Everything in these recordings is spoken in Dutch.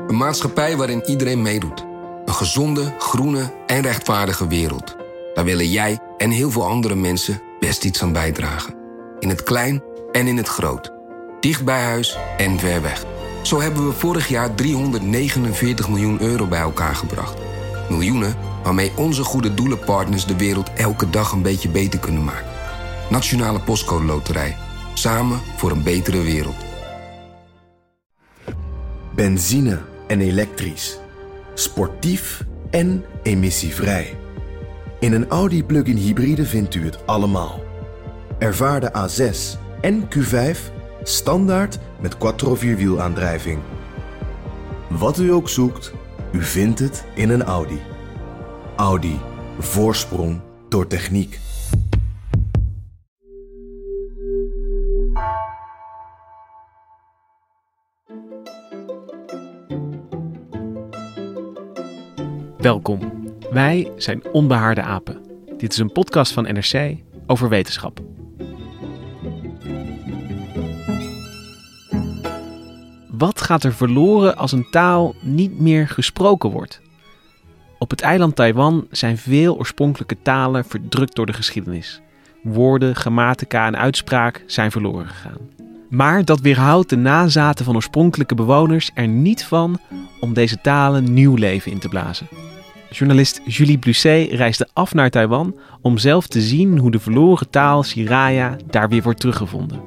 Een maatschappij waarin iedereen meedoet. Een gezonde, groene en rechtvaardige wereld. Daar willen jij en heel veel andere mensen best iets aan bijdragen. In het klein en in het groot. Dicht bij huis en ver weg. Zo hebben we vorig jaar 349 miljoen euro bij elkaar gebracht. Miljoenen waarmee onze goede doelenpartners de wereld elke dag een beetje beter kunnen maken. Nationale Postcode Loterij. Samen voor een betere wereld. Benzine en elektrisch. Sportief en emissievrij. In een Audi plug-in hybride vindt u het allemaal. Ervaar de A6 en Q5 standaard met quattro-vierwielaandrijving. Wat u ook zoekt, u vindt het in een Audi. Audi. Voorsprong door techniek. Welkom. Wij zijn Onbehaarde Apen. Dit is een podcast van NRC over wetenschap. Wat gaat er verloren als een taal niet meer gesproken wordt? Op het eiland Taiwan zijn veel oorspronkelijke talen verdrukt door de geschiedenis. Woorden, grammatica en uitspraak zijn verloren gegaan. Maar dat weerhoudt de nazaten van oorspronkelijke bewoners er niet van om deze talen nieuw leven in te blazen. Journalist Julie Blusset reisde af naar Taiwan om zelf te zien hoe de verloren taal Siraya daar weer wordt teruggevonden.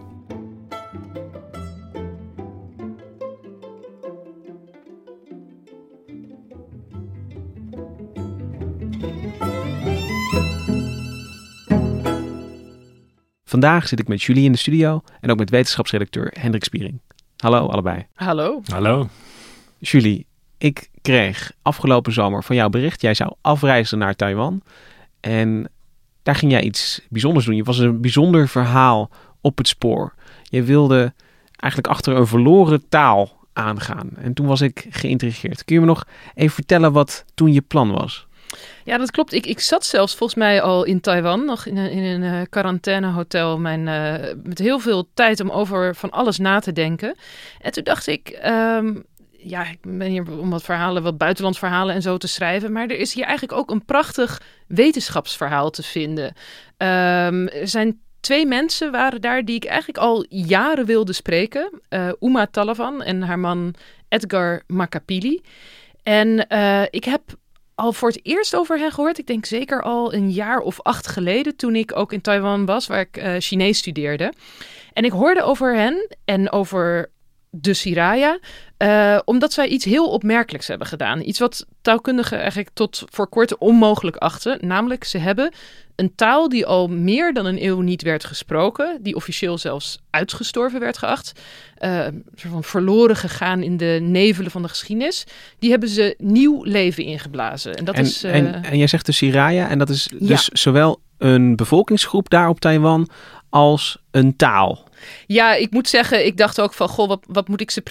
Vandaag zit ik met Julie in de studio en ook met wetenschapsredacteur Hendrik Spiering. Hallo allebei. Hallo. Hallo. Julie, ik kreeg afgelopen zomer van jou bericht. Jij zou afreizen naar Taiwan en daar ging jij iets bijzonders doen. Je was een bijzonder verhaal op het spoor. Je wilde eigenlijk achter een verloren taal aangaan. En toen was ik geïntrigeerd. Kun je me nog even vertellen wat toen je plan was? Ja, dat klopt. Ik zat zelfs volgens mij al in Taiwan, nog in een quarantainehotel, met heel veel tijd om over van alles na te denken. En toen dacht ik, ik ben hier om wat buitenlands verhalen en zo te schrijven, maar er is hier eigenlijk ook een prachtig wetenschapsverhaal te vinden. Er zijn 2 mensen waren daar die ik eigenlijk al jaren wilde spreken. Uma Talavan en haar man Edgar Makapili. En ik heb al voor het eerst over hen gehoord. Ik denk zeker al een jaar of 8 geleden, toen ik ook in Taiwan was, waar ik Chinees studeerde. En ik hoorde over hen en over de Siraya, omdat zij iets heel opmerkelijks hebben gedaan. Iets wat taalkundigen eigenlijk tot voor kort onmogelijk achten. Namelijk, ze hebben een taal die al meer dan een eeuw niet werd gesproken, die officieel zelfs uitgestorven werd geacht, soort van verloren gegaan in de nevelen van de geschiedenis, die hebben ze nieuw leven ingeblazen. En jij zegt de Siraya, en dat is dus zowel een bevolkingsgroep daar op Taiwan als een taal. Ja, ik moet zeggen, ik dacht ook van, wat moet ik ze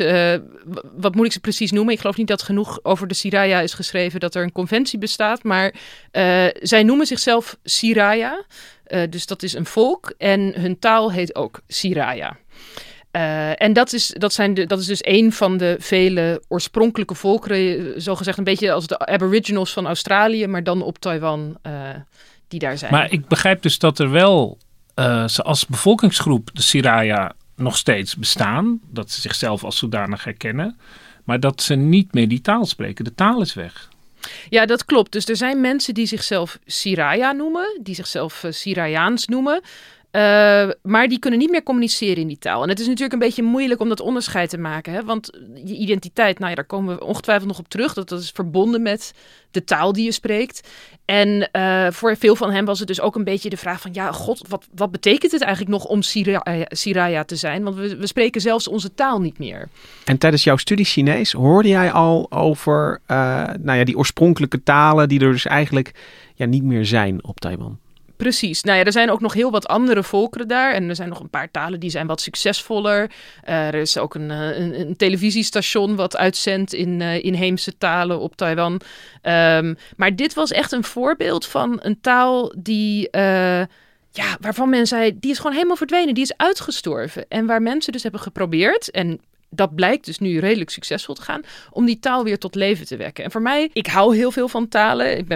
precies noemen? Ik geloof niet dat genoeg over de Siraya is geschreven dat er een conventie bestaat, maar zij noemen zichzelf Siraya, dus dat is een volk en hun taal heet ook Siraya. En dat is dus een van de vele oorspronkelijke volkeren, zogezegd een beetje als de Aboriginals van Australië, maar dan op Taiwan, die daar zijn. Maar ik begrijp dus dat er wel ze als bevolkingsgroep de Siraya nog steeds bestaan. Dat ze zichzelf als zodanig herkennen. Maar dat ze niet meer die taal spreken. De taal is weg. Ja, dat klopt. Dus er zijn mensen die zichzelf Siraya noemen. Die zichzelf Sirayaans noemen. Maar die kunnen niet meer communiceren in die taal. En het is natuurlijk een beetje moeilijk om dat onderscheid te maken. Hè? Want je identiteit, daar komen we ongetwijfeld nog op terug. Dat is verbonden met de taal die je spreekt. En voor veel van hen was het dus ook een beetje de vraag van, ja, god, wat betekent het eigenlijk nog om Siraya te zijn? Want we spreken zelfs onze taal niet meer. En tijdens jouw studie Chinees hoorde jij al over die oorspronkelijke talen die er dus eigenlijk niet meer zijn op Taiwan? Precies. Er zijn ook nog heel wat andere volkeren daar. En er zijn nog een paar talen die zijn wat succesvoller. Er is ook een televisiestation wat uitzendt in inheemse talen op Taiwan. Maar dit was echt een voorbeeld van een taal die, waarvan men zei, die is gewoon helemaal verdwenen. Die is uitgestorven. En waar mensen dus hebben geprobeerd, en dat blijkt dus nu redelijk succesvol te gaan, om die taal weer tot leven te wekken. En voor mij, ik hou heel veel van talen. Ik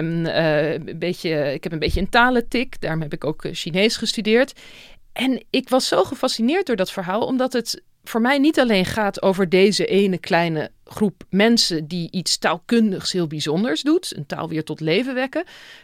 heb een beetje een talentik. Daarom heb ik ook Chinees gestudeerd. En ik was zo gefascineerd door dat verhaal, omdat het voor mij niet alleen gaat over deze ene kleine groep mensen die iets taalkundigs heel bijzonders doet, een taal weer tot leven wekken.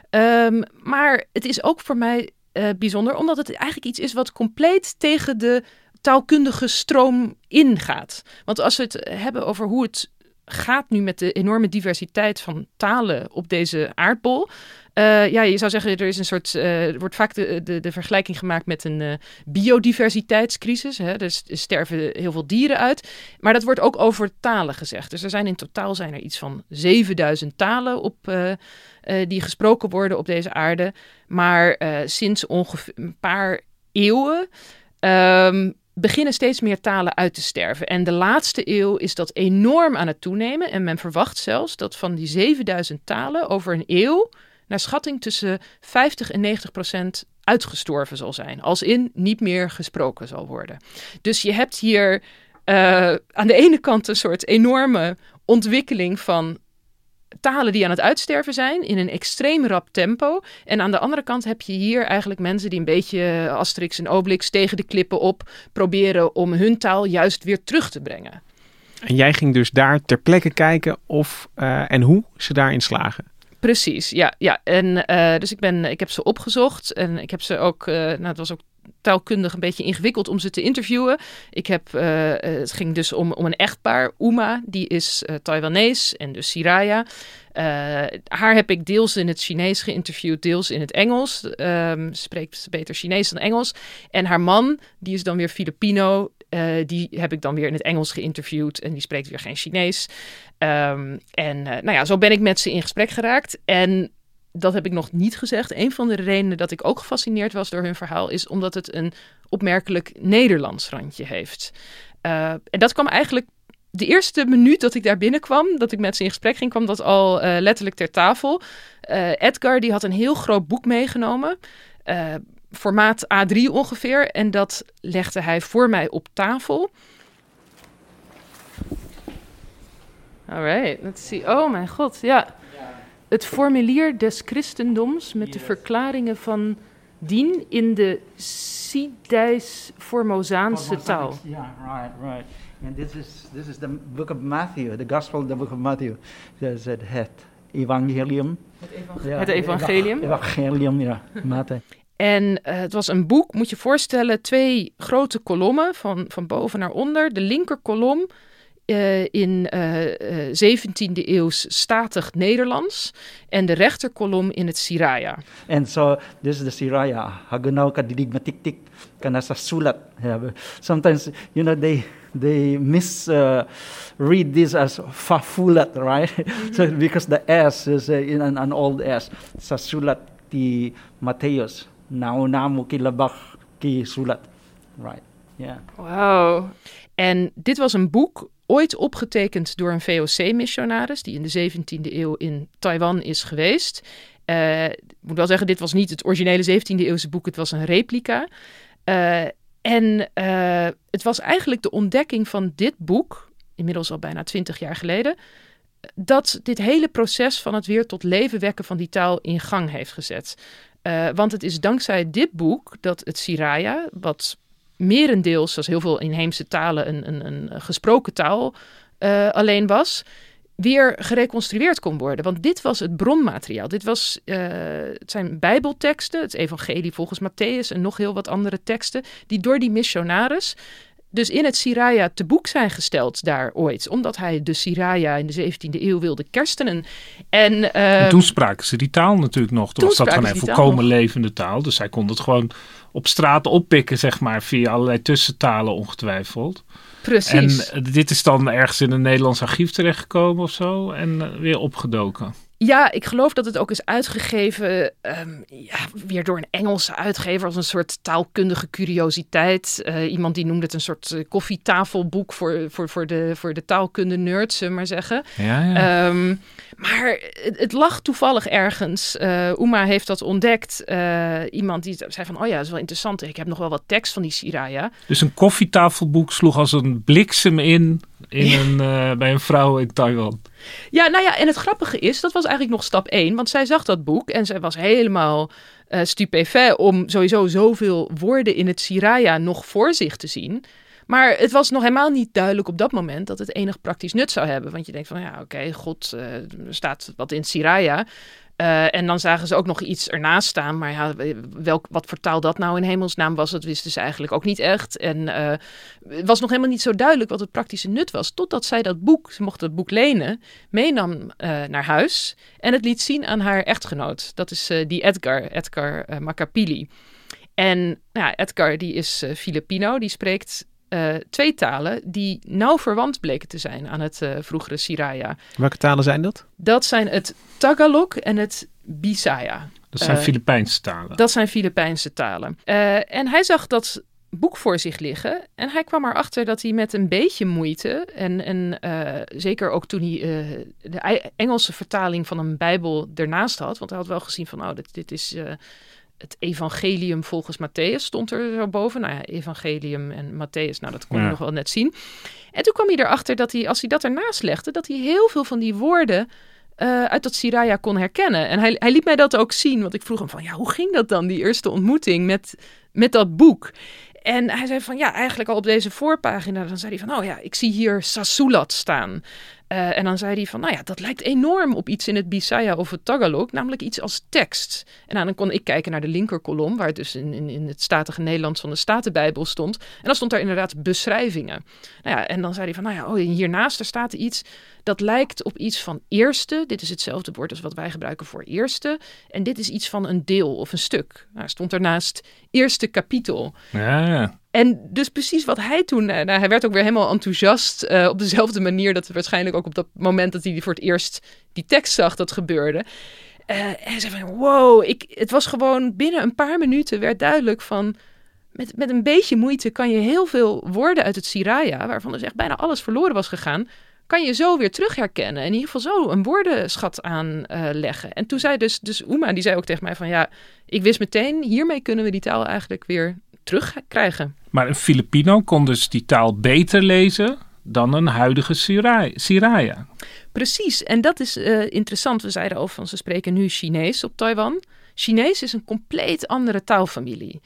Maar het is ook voor mij bijzonder, omdat het eigenlijk iets is wat compleet tegen de taalkundige stroom ingaat. Want als we het hebben over hoe het gaat nu met de enorme diversiteit van talen op deze aardbol. Je zou zeggen, er is een soort. Er wordt vaak de vergelijking gemaakt met een biodiversiteitscrisis. Hè? Dus er sterven heel veel dieren uit. Maar dat wordt ook over talen gezegd. Dus er zijn in totaal iets van 7000 talen die gesproken worden op deze aarde. Maar sinds ongeveer een paar eeuwen beginnen steeds meer talen uit te sterven. En de laatste eeuw is dat enorm aan het toenemen. En men verwacht zelfs dat van die 7000 talen over een eeuw, naar schatting tussen 50 en 90% uitgestorven zal zijn. Als in niet meer gesproken zal worden. Dus je hebt hier aan de ene kant een soort enorme ontwikkeling van talen die aan het uitsterven zijn in een extreem rap tempo. En aan de andere kant heb je hier eigenlijk mensen die een beetje Asterix en Obelix tegen de klippen op proberen om hun taal juist weer terug te brengen. En jij ging dus daar ter plekke kijken of en hoe ze daarin slagen. Precies, ja. En dus ik heb ze opgezocht en ik heb ze ook, het was ook taalkundig een beetje ingewikkeld om ze te interviewen. Het ging dus om een echtpaar, Uma, die is Taiwanees en dus Siraya. Haar heb ik deels in het Chinees geïnterviewd, deels in het Engels. Ze spreekt beter Chinees dan Engels. En haar man, die is dan weer Filipino. Die heb ik dan weer in het Engels geïnterviewd en die spreekt weer geen Chinees. Zo ben ik met ze in gesprek geraakt. En dat heb ik nog niet gezegd. Een van de redenen dat ik ook gefascineerd was door hun verhaal is omdat het een opmerkelijk Nederlands randje heeft. En dat kwam eigenlijk de eerste minuut dat ik daar binnenkwam, dat ik met ze in gesprek ging, kwam dat al letterlijk ter tafel. Edgar die had een heel groot boek meegenomen, formaat A3 ongeveer, en dat legde hij voor mij op tafel. Alright, let's see. Oh mijn god, ja. Het formulier des christendoms met de verklaringen van dien in de Sidijs-Formosaanse taal. Ja, right. And this is the book of Matthew, the Gospel, the book of Matthew. There's het Evangelium. Het Evangelium. Evangelium, ja. Matthew. En het was een boek, moet je voorstellen, 2 grote kolommen van boven naar onder. De linker kolom in 17e eeuws statig Nederlands en de rechterkolom in het Siraya. And so this is the Siraya. Hagenau kadigmatiktik kana sa sulat. Sometimes they read this as fafulat, right? So because the S is in an old S. Sa sulat ti Matthäus. Namu kilabach ki sulat. Right. Yeah. Wow. En dit was een boek ooit opgetekend door een VOC-missionaris die in de 17e eeuw in Taiwan is geweest. Ik moet wel zeggen, dit was niet het originele 17e-eeuwse boek, het was een replica. Het was eigenlijk de ontdekking van dit boek, inmiddels al bijna 20 jaar geleden, dat dit hele proces van het weer tot leven wekken van die taal in gang heeft gezet. Want het is dankzij dit boek dat het Siraya, wat merendeels, zoals heel veel inheemse talen, een gesproken taal alleen was, weer gereconstrueerd kon worden. Want dit was het bronmateriaal. Het zijn bijbelteksten, het evangelie volgens Matthäus en nog heel wat andere teksten, die door die missionaris dus in het Siraya te boek zijn gesteld daar ooit. Omdat hij de Siraya in de 17e eeuw wilde kerstenen. En toen spraken ze die taal natuurlijk nog. Toen was dat gewoon een volkomen levende taal. Dus hij kon het gewoon op straat oppikken, zeg maar, via allerlei tussentalen ongetwijfeld. Precies. En dit is dan ergens in een Nederlands archief terechtgekomen of zo en weer opgedoken. Ja, ik geloof dat het ook is uitgegeven weer door een Engelse uitgever als een soort taalkundige curiositeit. Iemand die noemde het een soort koffietafelboek voor de taalkunde-nerds, zullen we maar zeggen. Ja. Maar het lag toevallig ergens. Uma heeft dat ontdekt. Iemand die zei van, oh ja, dat is wel interessant. Ik heb nog wel wat tekst van die Siraya. Dus een koffietafelboek sloeg als een bliksem bij een vrouw in Taiwan. Ja, nou ja, en het grappige is, dat was eigenlijk nog stap 1. Want zij zag dat boek en zij was helemaal stupéfait om sowieso zoveel woorden in het Siraya nog voor zich te zien. Maar het was nog helemaal niet duidelijk op dat moment dat het enig praktisch nut zou hebben. Want je denkt van, ja, oké, God, er staat wat in het Siraya. En dan zagen ze ook nog iets ernaast staan. Maar ja, wat voor taal dat nou in hemelsnaam was, dat wisten ze eigenlijk ook niet echt. En het was nog helemaal niet zo duidelijk wat het praktische nut was. Totdat zij dat boek, ze mocht dat boek lenen, meenam naar huis. En het liet zien aan haar echtgenoot. Dat is die Edgar Macapili. En Edgar die is Filipino, die spreekt 2 talen die nauw verwant bleken te zijn aan het vroegere Siraya. Welke talen zijn dat? Dat zijn het Tagalog en het Bisaya. Dat zijn Filipijnse talen. Dat zijn Filipijnse talen. En hij zag dat boek voor zich liggen en hij kwam erachter dat hij met een beetje moeite en zeker ook toen hij de Engelse vertaling van een Bijbel ernaast had, want hij had wel gezien van, dit is het evangelium volgens Matthäus stond er zo boven. Nou ja, evangelium en Matthäus, dat kon je nog wel net zien. En toen kwam hij erachter dat hij, als hij dat ernaast legde, dat hij heel veel van die woorden uit dat Siraya kon herkennen. En hij liet mij dat ook zien, want ik vroeg hem van, ja, hoe ging dat dan, die eerste ontmoeting met dat boek? En hij zei van, ja, eigenlijk al op deze voorpagina, dan zei hij van, oh ja, ik zie hier Sasulat staan. En dan zei hij van, nou ja, dat lijkt enorm op iets in het Bisaya of het Tagalog, namelijk iets als tekst. En dan kon ik kijken naar de linkerkolom, waar het dus in het statige Nederlands van de Statenbijbel stond. En dan stond daar inderdaad beschrijvingen. Nou ja, en dan zei hij van, nou ja, hiernaast er staat iets, dat lijkt op iets van eerste. Dit is hetzelfde woord als wat wij gebruiken voor eerste. En dit is iets van een deel of een stuk. Nou, stond ernaast eerste kapitel. Ja. En dus precies wat hij toen... hij werd ook weer helemaal enthousiast op dezelfde manier dat waarschijnlijk ook op dat moment dat hij voor het eerst die tekst zag, dat gebeurde. En hij zei van, wow, het was gewoon binnen een paar minuten werd duidelijk van, met een beetje moeite kan je heel veel woorden uit het Siraya, waarvan dus echt bijna alles verloren was gegaan, kan je zo weer terug herkennen. En in ieder geval zo een woordenschat aanleggen. En toen zei dus Uma, die zei ook tegen mij van, ja, ik wist meteen, hiermee kunnen we die taal eigenlijk weer terugkrijgen. Maar een Filipino kon dus die taal beter lezen dan een huidige Siraya. Precies, en dat is interessant. We zeiden al van, ze spreken nu Chinees op Taiwan. Chinees is een compleet andere taalfamilie.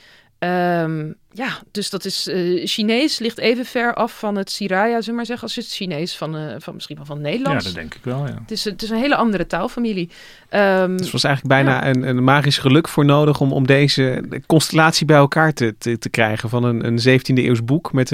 Dus dat is Chinees ligt even ver af van het Siraya, zullen we maar zeggen, als het Chinees van misschien wel van Nederlands. Ja, dat denk ik wel, ja. Het is een hele andere taalfamilie. Dus was eigenlijk bijna een magisch geluk voor nodig om deze constellatie bij elkaar te krijgen. Van een 17e eeuws boek met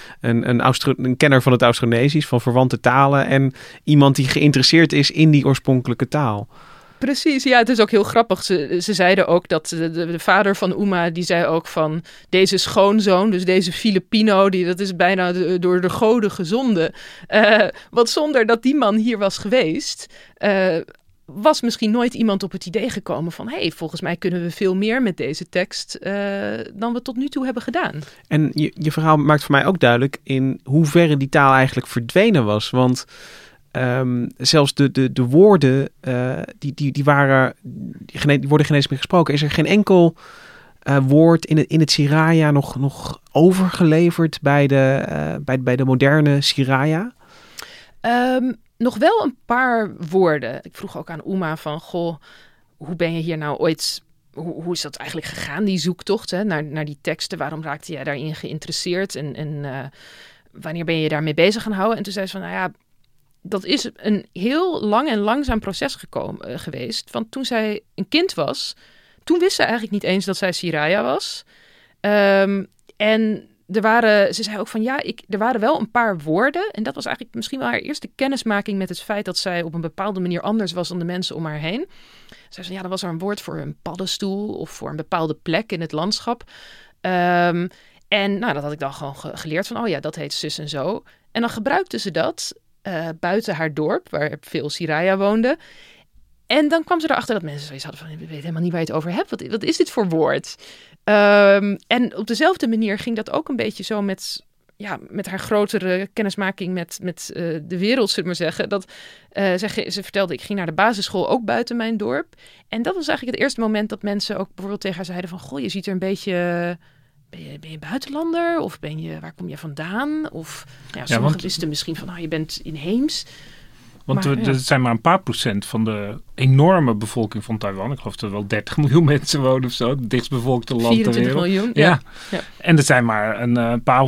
een kenner van het Austronesisch, van verwante talen en iemand die geïnteresseerd is in die oorspronkelijke taal. Precies, ja, het is ook heel grappig. Ze zeiden ook dat de vader van Uma, die zei ook van deze schoonzoon, dus deze Filipino, dat is bijna door de goden gezonden. Want zonder dat die man hier was geweest, was misschien nooit iemand op het idee gekomen van, hey, volgens mij kunnen we veel meer met deze tekst dan we tot nu toe hebben gedaan. En je verhaal maakt voor mij ook duidelijk in hoeverre die taal eigenlijk verdwenen was, want zelfs de woorden die worden geen eens meer gesproken. Is er geen enkel woord in het Siraya nog overgeleverd bij de moderne Siraya? Nog wel een paar woorden. Ik vroeg ook aan Uma van, goh, hoe ben je hier nou ooit... Hoe is dat eigenlijk gegaan, die zoektocht naar die teksten? Waarom raakte jij daarin geïnteresseerd? En wanneer ben je daarmee bezig gaan houden? En toen zei ze van, nou ja, dat is een heel lang en langzaam proces geweest. Want toen zij een kind was, toen wist ze eigenlijk niet eens dat zij Siraya was. En ze zei ook van, ja, er waren wel een paar woorden. En dat was eigenlijk misschien wel haar eerste kennismaking met het feit dat zij op een bepaalde manier anders was dan de mensen om haar heen. Ze zei, ja, dan was er een woord voor een paddenstoel of voor een bepaalde plek in het landschap. En dat had ik dan gewoon geleerd van, oh ja, dat heet zus en zo. En dan gebruikte ze dat buiten haar dorp, waar veel Siraya woonde. En dan kwam ze erachter dat mensen zoiets hadden van, ik weet helemaal niet waar je het over hebt. Wat is dit voor woord? En op dezelfde manier ging dat ook een beetje zo met haar grotere kennismaking met de wereld, zullen we maar zeggen. Dat ze vertelde, ik ging naar de basisschool ook buiten mijn dorp. En dat was eigenlijk het eerste moment dat mensen ook bijvoorbeeld tegen haar zeiden van, goh, je ziet er een beetje... Ben je buitenlander? Of waar kom je vandaan? Of sommigen wisten misschien van, je bent inheems. Want er zijn maar een paar procent van de enorme bevolking van Taiwan. Ik geloof dat er wel 30 miljoen mensen wonen of zo. Het dichtstbevolkte land ter wereld. 24 miljoen, ja. En er zijn maar een paar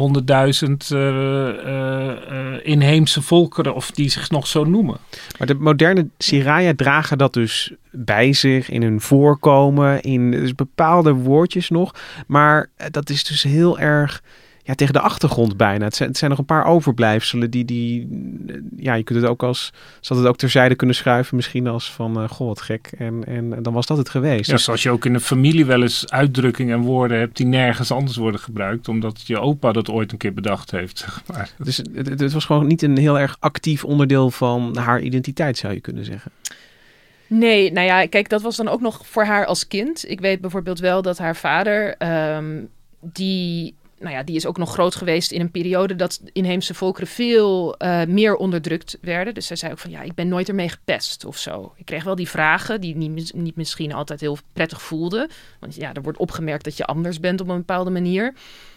100.000 inheemse volkeren, of die zich nog zo noemen. Maar de moderne Siraya dragen dat dus bij zich in hun voorkomen, in dus bepaalde woordjes nog. Maar dat is dus heel erg... tegen de achtergrond bijna. Het zijn nog een paar overblijfselen die je kunt het ook zal het ook terzijde kunnen schuiven misschien als van, goh, wat gek. En dan was dat het geweest. Ja, zoals je ook in de familie wel eens uitdrukkingen en woorden hebt die nergens anders worden gebruikt, omdat je opa dat ooit een keer bedacht heeft, zeg maar. Dus het was gewoon niet een heel erg actief onderdeel van haar identiteit, zou je kunnen zeggen. Nee, nou ja, kijk, dat was dan ook nog voor haar als kind. Ik weet bijvoorbeeld wel dat haar vader, die is ook nog groot geweest in een periode dat inheemse volkeren veel meer onderdrukt werden. Dus zij zei ook van, ik ben nooit ermee gepest of zo. Ik kreeg wel die vragen die niet misschien altijd heel prettig voelden. Want er wordt opgemerkt dat je anders bent op een bepaalde manier.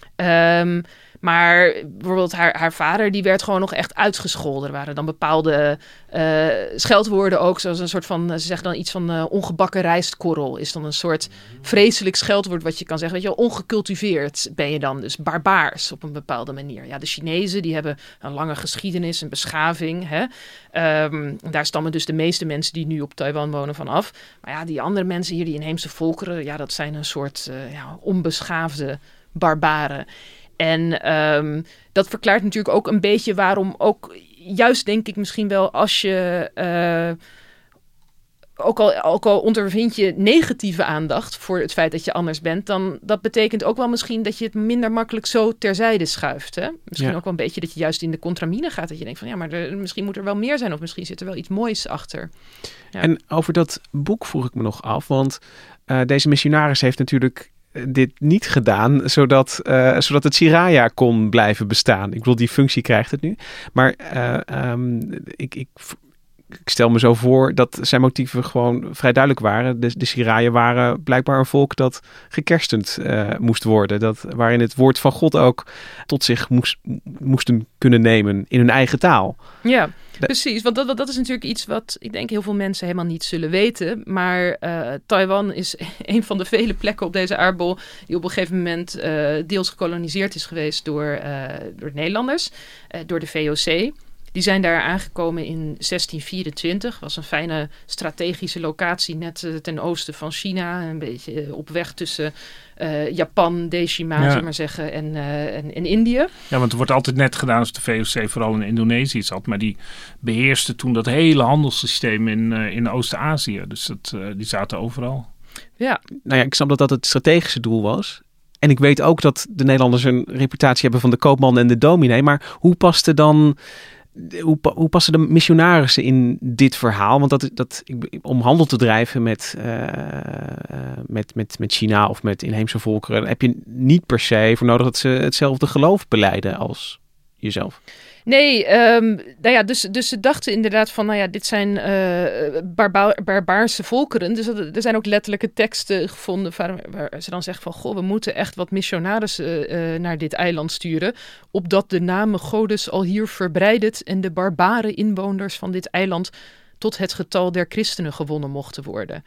Maar bijvoorbeeld haar vader, die werd gewoon nog echt uitgescholden. Er waren dan bepaalde scheldwoorden ook. Zoals een soort van, ze zeggen dan iets van ongebakken rijstkorrel. Is dan een soort vreselijk scheldwoord wat je kan zeggen. Weet je wel, ongecultiveerd ben je dan. Dus barbaars op een bepaalde manier. Ja, de Chinezen, die hebben een lange geschiedenis, een beschaving. Hè? Daar stammen dus de meeste mensen die nu op Taiwan wonen van af. Maar die andere mensen hier, die inheemse volkeren, dat zijn een soort onbeschaafde barbaren. En dat verklaart natuurlijk ook een beetje waarom ook, juist denk ik misschien wel, als je, ook al ondervind je negatieve aandacht voor het feit dat je anders bent, dan dat betekent ook wel misschien dat je het minder makkelijk zo terzijde schuift. Hè? Misschien ook wel een beetje dat je juist in de contramine gaat, dat je denkt van maar misschien moet er wel meer zijn, of misschien zit er wel iets moois achter. Ja. En over dat boek vroeg ik me nog af, want deze missionaris heeft natuurlijk dit niet gedaan, zodat het Siraya kon blijven bestaan. Ik bedoel, die functie krijgt het nu. Maar ik stel me zo voor dat zijn motieven gewoon vrij duidelijk waren. De Siraya waren blijkbaar een volk dat gekerstend moest worden. Waarin het woord van God ook tot zich moesten kunnen nemen in hun eigen taal. Ja, precies. Want dat is natuurlijk iets wat ik denk heel veel mensen helemaal niet zullen weten. Maar Taiwan is een van de vele plekken op deze aardbol die op een gegeven moment deels gekoloniseerd is geweest door Nederlanders, door de VOC. Die zijn daar aangekomen in 1624. Was een fijne strategische locatie net ten oosten van China. Een beetje op weg tussen Japan, Decima, zullen we maar zeggen, en Indië. Ja, want er wordt altijd net gedaan als de VOC vooral in Indonesië zat. Maar die beheerste toen dat hele handelssysteem in Oost-Azië. Dus die zaten overal. Ja. Nou ja, ik snap dat het strategische doel was. En ik weet ook dat de Nederlanders een reputatie hebben van de koopman en de dominee. Maar hoe paste passen de missionarissen in dit verhaal? Want om handel te drijven met China of met inheemse volkeren, heb je niet per se voor nodig dat ze hetzelfde geloof belijden als jezelf. Nee, dus ze dachten inderdaad van, dit zijn barbaarse volkeren. Dus er zijn ook letterlijke teksten gevonden waar ze dan zeggen van, goh, we moeten echt wat missionarissen naar dit eiland sturen, opdat de namen Godes al hier verbreidet en de barbare inwoners van dit eiland tot het getal der christenen gewonnen mochten worden.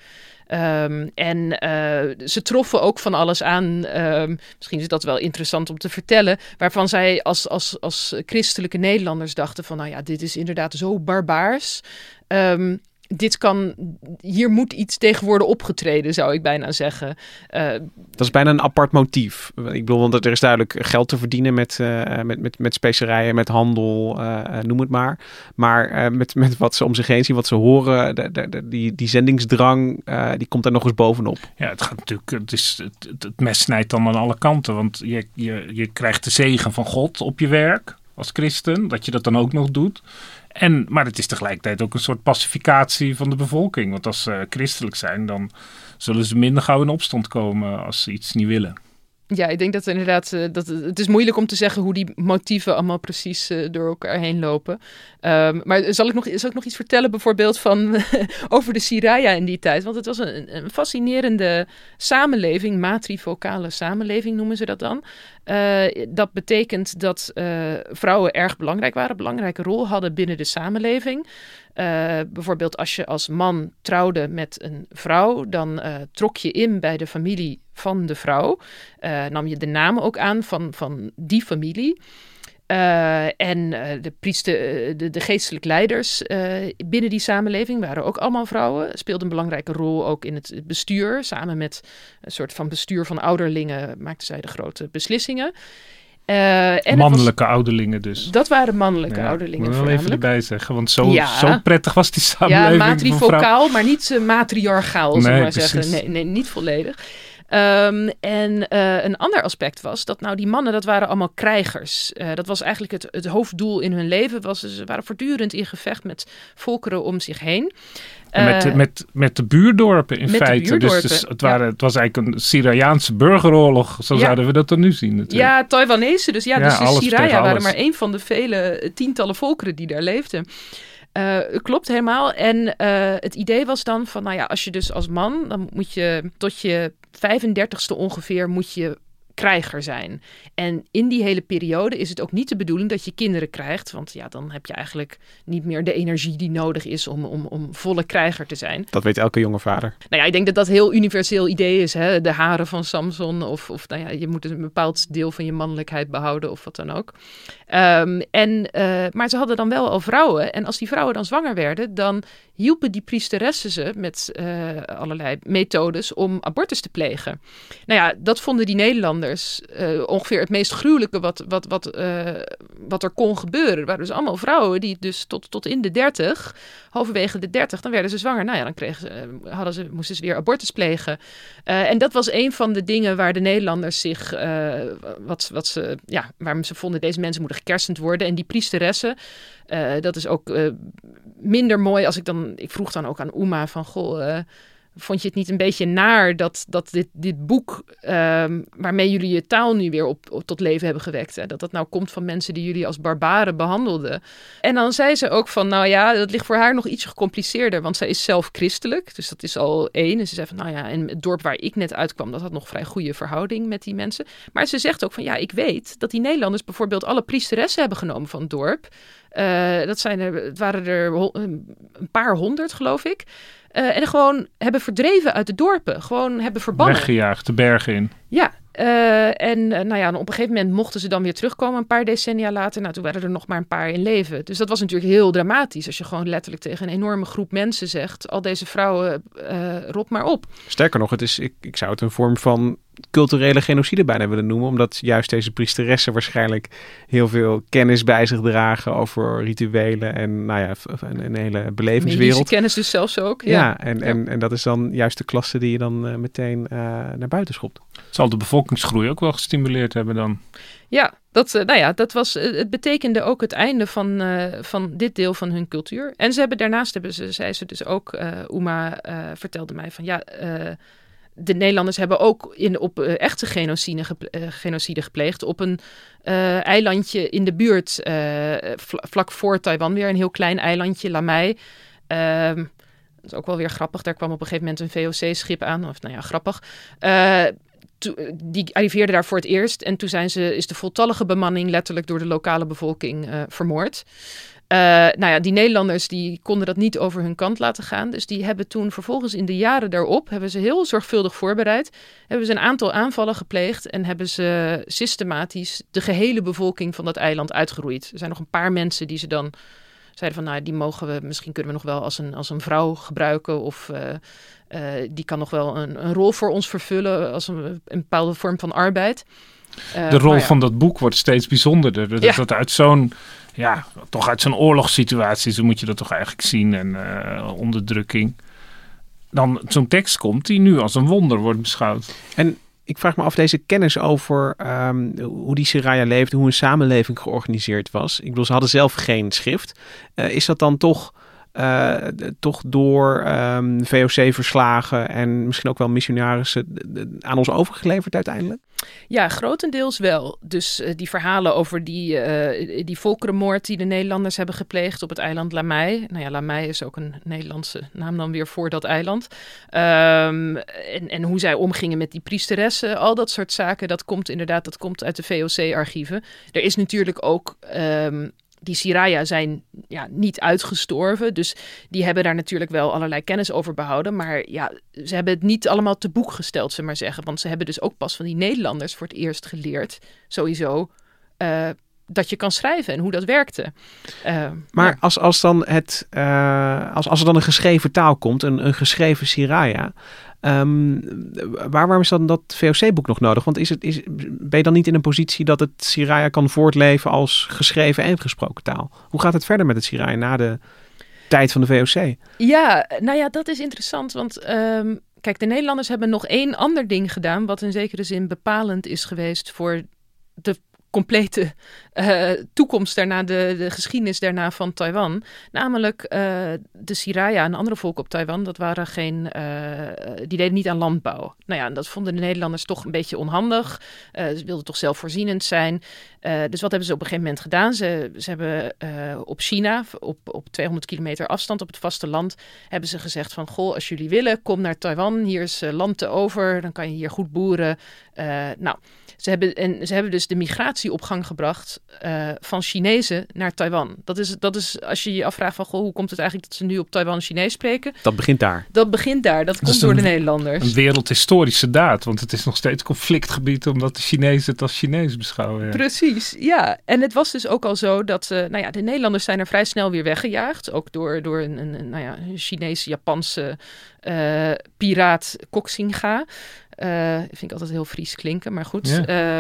Ze troffen ook van alles aan, misschien is dat wel interessant om te vertellen, waarvan zij als christelijke Nederlanders dachten van, dit is inderdaad zo barbaars. Hier moet iets tegen worden opgetreden, zou ik bijna zeggen. Dat is bijna een apart motief. Ik bedoel, want er is duidelijk geld te verdienen met specerijen, met handel, noem het maar. Maar met wat ze om zich heen zien, wat ze horen, die zendingsdrang, die komt er nog eens bovenop. Ja, het gaat natuurlijk, het mes snijdt dan aan alle kanten. Want je krijgt de zegen van God op je werk als christen, dat je dat dan ook nog doet. Maar het is tegelijkertijd ook een soort pacificatie van de bevolking. Want als ze christelijk zijn, dan zullen ze minder gauw in opstand komen als ze iets niet willen. Ja, ik denk dat inderdaad, het is moeilijk om te zeggen hoe die motieven allemaal precies door elkaar heen lopen. Maar zal ik nog iets vertellen bijvoorbeeld over de Siraya in die tijd? Want het was een fascinerende samenleving, matrivocale samenleving noemen ze dat dan. Dat betekent dat vrouwen erg belangrijk waren, een belangrijke rol hadden binnen de samenleving. Bijvoorbeeld als je als man trouwde met een vrouw, dan trok je in bij de familie van de vrouw. Nam je de naam ook aan van die familie. En de geestelijke leiders binnen die samenleving waren ook allemaal vrouwen. Speelden een belangrijke rol ook in het bestuur. Samen met een soort van bestuur van ouderlingen maakten zij de grote beslissingen. Mannelijke ouderlingen dus. Dat waren mannelijke ouderlingen. Moet ik wel even erbij zeggen, want zo prettig was die samenleving. Ja, matrifocaal, maar niet matriarchaal, zullen we maar zeggen. Nee, niet volledig. Een ander aspect was dat die mannen, dat waren allemaal krijgers. Dat was eigenlijk het hoofddoel in hun leven. Ze waren voortdurend in gevecht met volkeren om zich heen. Met de buurdorpen in feite. Dus het was eigenlijk een Sirayaanse burgeroorlog. Zo zouden we dat dan nu zien natuurlijk. Ja, Taiwanese. Dus de Siraya waren maar één van de vele tientallen volkeren die daar leefden. Klopt helemaal. En het idee was dan van, als je dus als man, dan moet je tot je 35ste ongeveer moet je krijger zijn. En in die hele periode is het ook niet de bedoeling dat je kinderen krijgt. Want dan heb je eigenlijk niet meer de energie die nodig is om volle krijger te zijn. Dat weet elke jonge vader. Ik denk dat dat een heel universeel idee is. Hè? De haren van Samson. Of je moet een bepaald deel van je mannelijkheid behouden of wat dan ook. Maar ze hadden dan wel al vrouwen. En als die vrouwen dan zwanger werden, dan hielpen die priesteressen ze met allerlei methodes om abortus te plegen. Dat vonden die Nederlanders ongeveer het meest gruwelijke wat er kon gebeuren. Er waren dus allemaal vrouwen die dus tot in de 30, halverwege de 30, dan werden ze zwanger. Dan moesten ze weer abortus plegen. En dat was een van de dingen waar de Nederlanders zich, waarom ze vonden, deze mensen moeten gekersend worden. En die priesteressen, dat is ook minder mooi als ik vroeg dan ook aan Uma van, vond je het niet een beetje naar dat dit boek, waarmee jullie je taal nu weer op tot leven hebben gewekt, hè, dat nou komt van mensen die jullie als barbaren behandelden. En dan zei ze ook van, dat ligt voor haar nog iets gecompliceerder, want zij is zelf christelijk, dus dat is al één. En ze zei van, en het dorp waar ik net uitkwam, dat had nog vrij goede verhouding met die mensen. Maar ze zegt ook van, ik weet dat die Nederlanders bijvoorbeeld alle priesteressen hebben genomen van het dorp. Het waren er een paar honderd, geloof ik. En gewoon hebben verdreven uit de dorpen. Gewoon hebben verbannen. Weggejaagd, de bergen in. Ja. Op een gegeven moment mochten ze dan weer terugkomen een paar decennia later. Toen waren er nog maar een paar in leven. Dus dat was natuurlijk heel dramatisch. Als je gewoon letterlijk tegen een enorme groep mensen zegt, al deze vrouwen, rot maar op. Sterker nog, ik zou het een vorm van culturele genocide bijna willen noemen. Omdat juist deze priesteressen waarschijnlijk heel veel kennis bij zich dragen over rituelen en een hele belevingswereld. Medische kennis dus zelfs ook. Ja, en dat is dan juist de klasse die je dan meteen naar buiten schopt. Zal de bevolkingsgroei ook wel gestimuleerd hebben dan? Ja, dat was, het betekende ook het einde van dit deel van hun cultuur. En zei ze dus ook, Uma vertelde mij van de Nederlanders hebben ook op echte genocide gepleegd op een eilandje in de buurt, vlak voor Taiwan weer, een heel klein eilandje, Lamai. Dat is ook wel weer grappig, daar kwam op een gegeven moment een VOC-schip aan, grappig. Die arriveerde daar voor het eerst en toen is de voltallige bemanning letterlijk door de lokale bevolking vermoord. Die Nederlanders die konden dat niet over hun kant laten gaan. Dus die hebben toen vervolgens in de jaren daarop, hebben ze heel zorgvuldig voorbereid, hebben ze een aantal aanvallen gepleegd en hebben ze systematisch de gehele bevolking van dat eiland uitgeroeid. Er zijn nog een paar mensen die ze dan zeiden van, misschien kunnen we nog wel als een vrouw gebruiken of die kan nog wel een rol voor ons vervullen als een bepaalde vorm van arbeid. De rol van dat boek wordt steeds bijzonderder. Dat uit zo'n oorlogssituatie, zo moet je dat toch eigenlijk zien, en onderdrukking, dan zo'n tekst komt die nu als een wonder wordt beschouwd. En ik vraag me af, deze kennis over hoe die Siraya leefde, hoe een samenleving georganiseerd was. Ik bedoel, ze hadden zelf geen schrift. Is dat dan toch door VOC-verslagen en misschien ook wel missionarissen aan ons overgeleverd uiteindelijk? Ja, grotendeels wel. Dus die verhalen over die volkerenmoord die de Nederlanders hebben gepleegd op het eiland Lamay. Nou ja, Lamay is ook een Nederlandse naam dan weer voor dat eiland. En hoe zij omgingen met die priesteressen, al dat soort zaken, dat komt uit de VOC-archieven. Er is natuurlijk ook... die Siraya zijn niet uitgestorven, dus die hebben daar natuurlijk wel allerlei kennis over behouden. Maar ja, ze hebben het niet allemaal te boek gesteld, zullen we maar zeggen. Want ze hebben dus ook pas van die Nederlanders voor het eerst geleerd, sowieso, dat je kan schrijven en hoe dat werkte. Maar als er dan een geschreven taal komt, een geschreven Siraya, waarom is dan dat VOC-boek nog nodig? Want ben je dan niet in een positie dat het Siraya kan voortleven als geschreven en gesproken taal? Hoe gaat het verder met het Siraya na de tijd van de VOC? Ja, nou ja, dat is interessant, want kijk, de Nederlanders hebben nog één ander ding gedaan, wat in zekere zin bepalend is geweest voor de complete toekomst daarna, de geschiedenis daarna van Taiwan. Namelijk de Siraya en andere volken op Taiwan, dat waren die deden niet aan landbouw. Nou ja, dat vonden de Nederlanders toch een beetje onhandig. Ze wilden toch zelfvoorzienend zijn. Dus wat hebben ze op een gegeven moment gedaan? Ze hebben op China, op 200 kilometer afstand op het vasteland, hebben ze gezegd van, goh, als jullie willen, kom naar Taiwan. Hier is land te over, dan kan je hier goed boeren. Ze hebben dus de migratie op gang gebracht van Chinezen naar Taiwan. Dat is als je je afvraagt van, goh, hoe komt het eigenlijk dat ze nu op Taiwan Chinees spreken? Dat begint daar. Dat komt door de Nederlanders. Een wereldhistorische daad, want het is nog steeds conflictgebied omdat de Chinezen het als Chinees beschouwen. Ja. Precies, ja. En het was dus ook al zo dat de Nederlanders zijn er vrij snel weer weggejaagd. Ook door een Chinese-Japanse piraat Koxinga. Vind ik altijd heel Fries klinken, maar goed. Ja.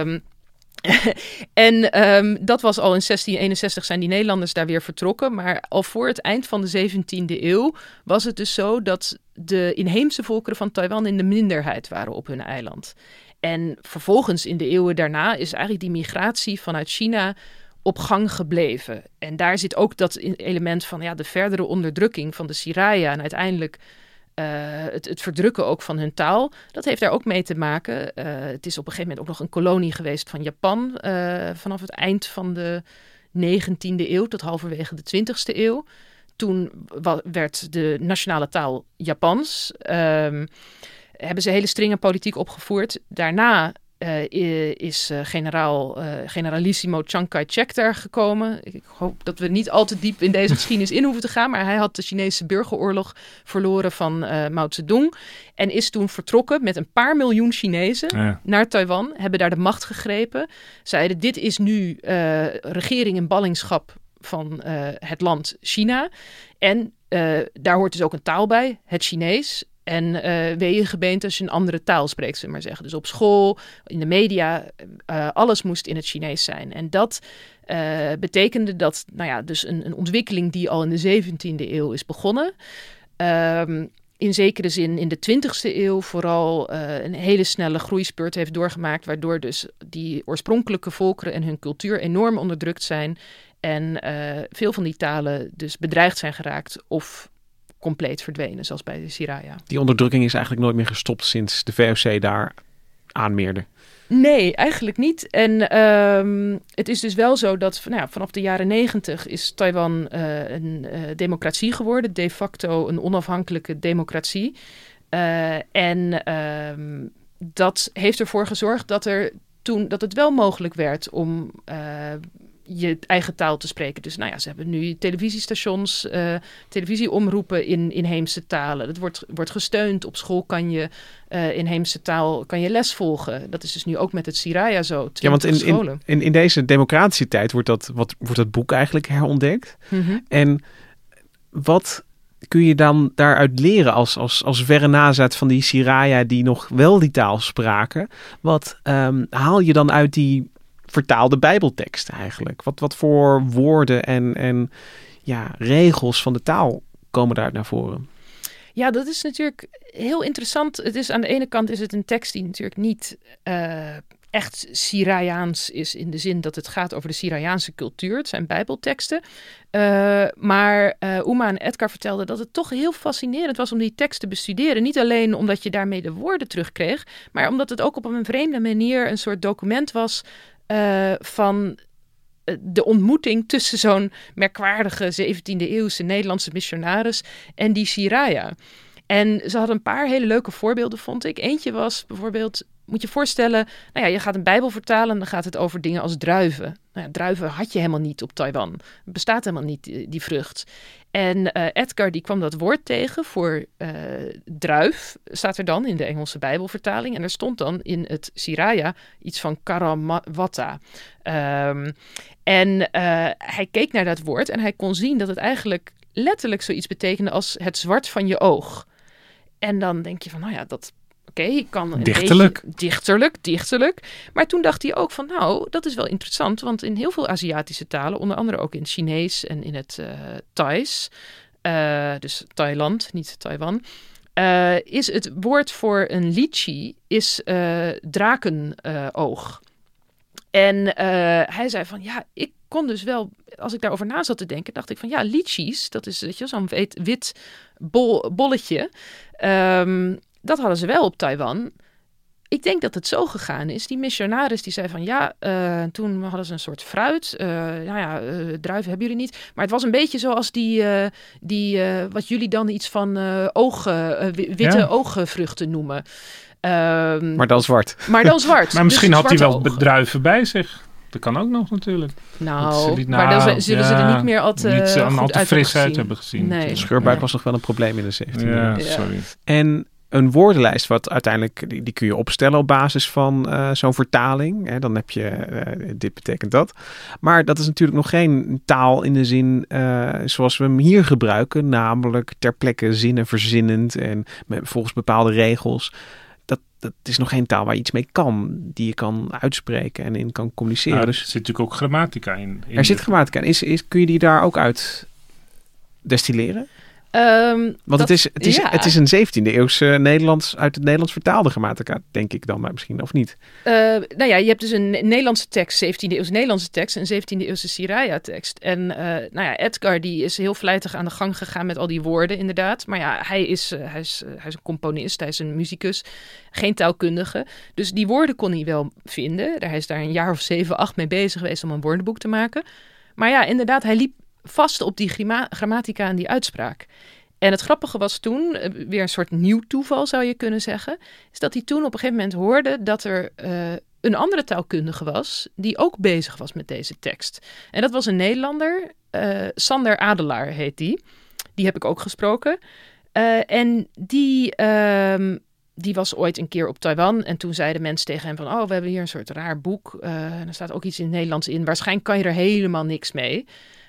Dat was al in 1661 zijn die Nederlanders daar weer vertrokken. Maar al voor het eind van de 17e eeuw was het dus zo dat de inheemse volkeren van Taiwan in de minderheid waren op hun eiland. En vervolgens in de eeuwen daarna is eigenlijk die migratie vanuit China op gang gebleven. En daar zit ook dat element van de verdere onderdrukking van de Siraya en uiteindelijk het verdrukken ook van hun taal. Dat heeft daar ook mee te maken. Het is op een gegeven moment ook nog een kolonie geweest van Japan vanaf het eind van de 19e eeuw tot halverwege de 20e eeuw. Toen werd de nationale taal Japans. Hebben ze hele strenge politiek opgevoerd. Daarna is generalissimo Chiang Kai-shek daar gekomen. Ik hoop dat we niet al te diep in deze geschiedenis in hoeven te gaan, maar hij had de Chinese burgeroorlog verloren van Mao Zedong en is toen vertrokken met een paar miljoen Chinezen naar Taiwan, hebben daar de macht gegrepen, zeiden dit is nu regering in ballingschap van het land China en daar hoort dus ook een taal bij, het Chinees. En weeëngebeend als je een andere taal spreekt, zullen we maar zeggen. Dus op school, in de media, alles moest in het Chinees zijn. En dat betekende dat, dus een ontwikkeling die al in de 17e eeuw is begonnen. In zekere zin in de 20e eeuw vooral een hele snelle groeispurt heeft doorgemaakt, waardoor dus die oorspronkelijke volkeren en hun cultuur enorm onderdrukt zijn. En veel van die talen dus bedreigd zijn geraakt of compleet verdwenen, zoals bij de Siraya. Die onderdrukking is eigenlijk nooit meer gestopt sinds de VOC daar aanmeerde. Nee, eigenlijk niet. En het is dus wel zo dat vanaf de jaren 90 is Taiwan een democratie geworden. De facto een onafhankelijke democratie. Dat heeft ervoor gezorgd dat het wel mogelijk werd om je eigen taal te spreken. Dus ze hebben nu televisiestations, televisieomroepen in inheemse talen. Dat wordt gesteund. Op school kan je inheemse taal les volgen. Dat is dus nu ook met het Siraya zo. Ja, want in deze democratische tijd wordt dat boek eigenlijk herontdekt. Mm-hmm. En wat kun je dan daaruit leren als verre nazaat van die Siraya die nog wel die taal spraken? Wat haal je dan uit die vertaalde Bijbeltekst eigenlijk? Wat voor woorden en regels van de taal komen daar naar voren? Ja, dat is natuurlijk heel interessant. Het is aan de ene kant is het een tekst die natuurlijk niet echt Syriaans is in de zin dat het gaat over de Syriaanse cultuur. Het zijn bijbelteksten. Maar Uma en Edgar vertelden dat het toch heel fascinerend was om die tekst te bestuderen. Niet alleen omdat je daarmee de woorden terugkreeg, maar omdat het ook op een vreemde manier een soort document was van de ontmoeting tussen zo'n merkwaardige 17e-eeuwse Nederlandse missionaris en die Siraya. En ze hadden een paar hele leuke voorbeelden, vond ik. Eentje was bijvoorbeeld, moet je voorstellen, je gaat een Bijbel vertalen en dan gaat het over dingen als druiven. Druiven had je helemaal niet op Taiwan. Het bestaat helemaal niet, die vrucht. En Edgar die kwam dat woord tegen voor druif, staat er dan in de Engelse Bijbelvertaling. En er stond dan in het Siraya iets van karamata. Hij keek naar dat woord en hij kon zien dat het eigenlijk letterlijk zoiets betekende als het zwart van je oog. En dan denk je van, ik kan een dichterlijk. Beetje dichterlijk. Maar toen dacht hij ook van, dat is wel interessant. Want in heel veel Aziatische talen, onder andere ook in het Chinees en in het Thais, dus Thailand, niet Taiwan, is het woord voor een lychee is drakenoog. En hij zei van, ik kon dus wel, als ik daarover na zat te denken, dacht ik van, lychees, dat is zo'n wit bolletje. Dat hadden ze wel op Taiwan. Ik denk dat het zo gegaan is. Die missionaris die zei van toen hadden ze een soort fruit. Druiven hebben jullie niet. Maar het was een beetje zoals die wat jullie dan iets van witte oogvruchten noemen. Maar dan zwart. Maar misschien dus had hij wel ogen. druiven bij zich. Dat kan ook nog natuurlijk. Maar dan zullen ze er niet meer al te fris uit hebben gezien. Nee. Scheurbuik was nog wel een probleem in de 17e eeuw. Ja, sorry. En een woordenlijst, wat uiteindelijk, die kun je opstellen op basis van zo'n vertaling. Dan heb je, dit betekent dat. Maar dat is natuurlijk nog geen taal in de zin zoals we hem hier gebruiken. Namelijk ter plekke zinnen verzinnend en volgens bepaalde regels. Dat is nog geen taal waar je iets mee kan. Die je kan uitspreken en in kan communiceren. Er zit natuurlijk ook grammatica in. Er zit grammatica in. Kun je die daar ook uit destilleren? Want het is een 17e eeuwse uit het Nederlands vertaalde grammatica, denk ik dan maar misschien, of niet? Je hebt dus een Nederlandse tekst, 17e eeuwse Nederlandse tekst en 17e eeuwse Siraya tekst. En Edgar die is heel vlijtig aan de gang gegaan met al die woorden, inderdaad. Maar hij is een componist, hij is een muzikus, geen taalkundige. Dus die woorden kon hij wel vinden. Hij is daar een jaar of 7, 8 mee bezig geweest om een woordenboek te maken. Maar inderdaad, hij liep vast op die grammatica en die uitspraak. En het grappige was toen, weer een soort nieuw toeval zou je kunnen zeggen, is dat hij toen op een gegeven moment hoorde dat er een andere taalkundige was die ook bezig was met deze tekst. En dat was een Nederlander, Sander Adelaar heet die. Die heb ik ook gesproken. En die was ooit een keer op Taiwan en toen zeiden mensen tegen hem van, we hebben hier een soort raar boek. En er staat ook iets in het Nederlands in. Waarschijnlijk kan je er helemaal niks mee.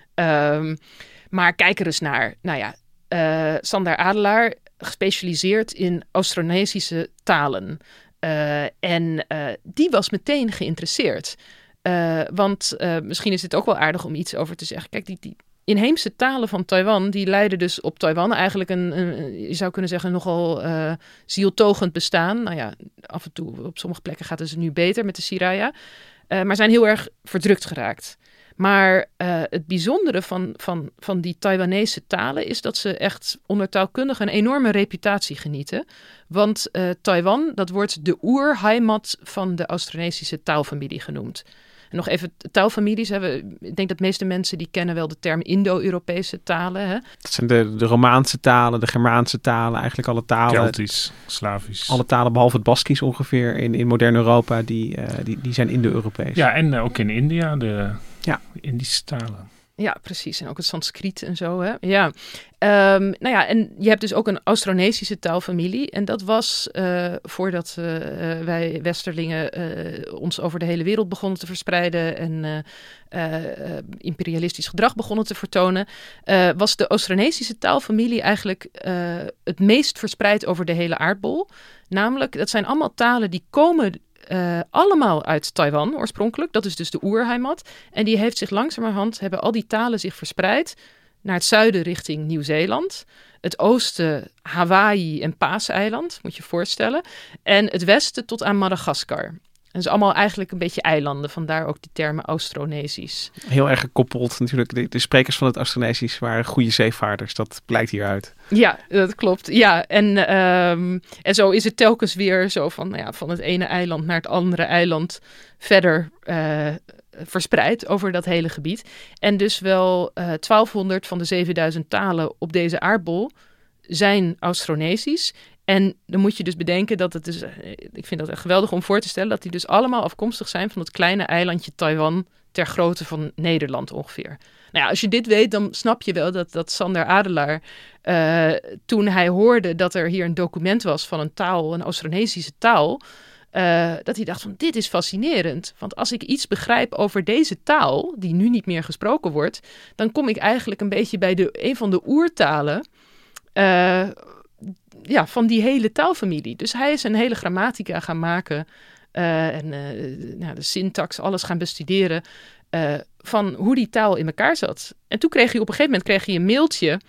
Maar kijk er eens naar. Sander Adelaar, gespecialiseerd in Austronesische talen. Die was meteen geïnteresseerd. Want misschien is het ook wel aardig om iets over te zeggen. Kijk, die inheemse talen van Taiwan, die leiden dus op Taiwan eigenlijk je zou kunnen zeggen, nogal zieltogend bestaan. Af en toe op sommige plekken gaat het nu beter met de Siraya. Maar zijn heel erg verdrukt geraakt. Maar het bijzondere van die Taiwanese talen is dat ze echt onder taalkundigen een enorme reputatie genieten. Want Taiwan, dat wordt de oerheimat van de Austronesische taalfamilie genoemd. En nog even taalfamilies. Ik denk dat de meeste mensen die kennen wel de term Indo-Europese talen. Hè? Dat zijn de Romaanse talen, de Germaanse talen, eigenlijk alle talen. Keltisch, Slavisch. Alle talen behalve het Baskisch ongeveer in modern Europa, die zijn Indo-Europees. Ja, en ook in India, de Indische talen. Ja, precies. En ook het Sanskriet en zo. Hè? Ja. En je hebt dus ook een Austronesische taalfamilie. En dat was voordat wij Westerlingen ons over de hele wereld begonnen te verspreiden en imperialistisch gedrag begonnen te vertonen, was de Austronesische taalfamilie eigenlijk het meest verspreid over de hele aardbol. Namelijk, dat zijn allemaal talen die komen allemaal uit Taiwan oorspronkelijk. Dat is dus de oerheimat. En die heeft zich langzamerhand, hebben al die talen zich verspreid naar het zuiden richting Nieuw-Zeeland. Het oosten Hawaii en Paaseiland, moet je je voorstellen. En het westen tot aan Madagaskar. En is allemaal eigenlijk een beetje eilanden, vandaar ook die termen Austronesisch. Heel erg gekoppeld natuurlijk. De sprekers van het Austronesisch waren goede zeevaarders, dat blijkt hieruit. Ja, dat klopt. Ja, en zo is het telkens weer zo van het ene eiland naar het andere eiland verder verspreid over dat hele gebied. En dus wel 1200 van de 7000 talen op deze aardbol zijn Austronesisch. En dan moet je dus bedenken dat het dus, ik vind dat echt geweldig om voor te stellen, dat die dus allemaal afkomstig zijn van het kleine eilandje Taiwan ter grootte van Nederland ongeveer. Nou ja, als je dit weet, dan snap je wel dat Sander Adelaar, toen hij hoorde dat er hier een document was van een taal, een Austronesische taal, dat hij dacht van dit is fascinerend. Want als ik iets begrijp over deze taal, die nu niet meer gesproken wordt, dan kom ik eigenlijk een beetje bij een van de oertalen van die hele taalfamilie. Dus hij is een hele grammatica gaan maken de syntax, alles gaan bestuderen van hoe die taal in elkaar zat. En toen kreeg hij op een gegeven moment een mailtje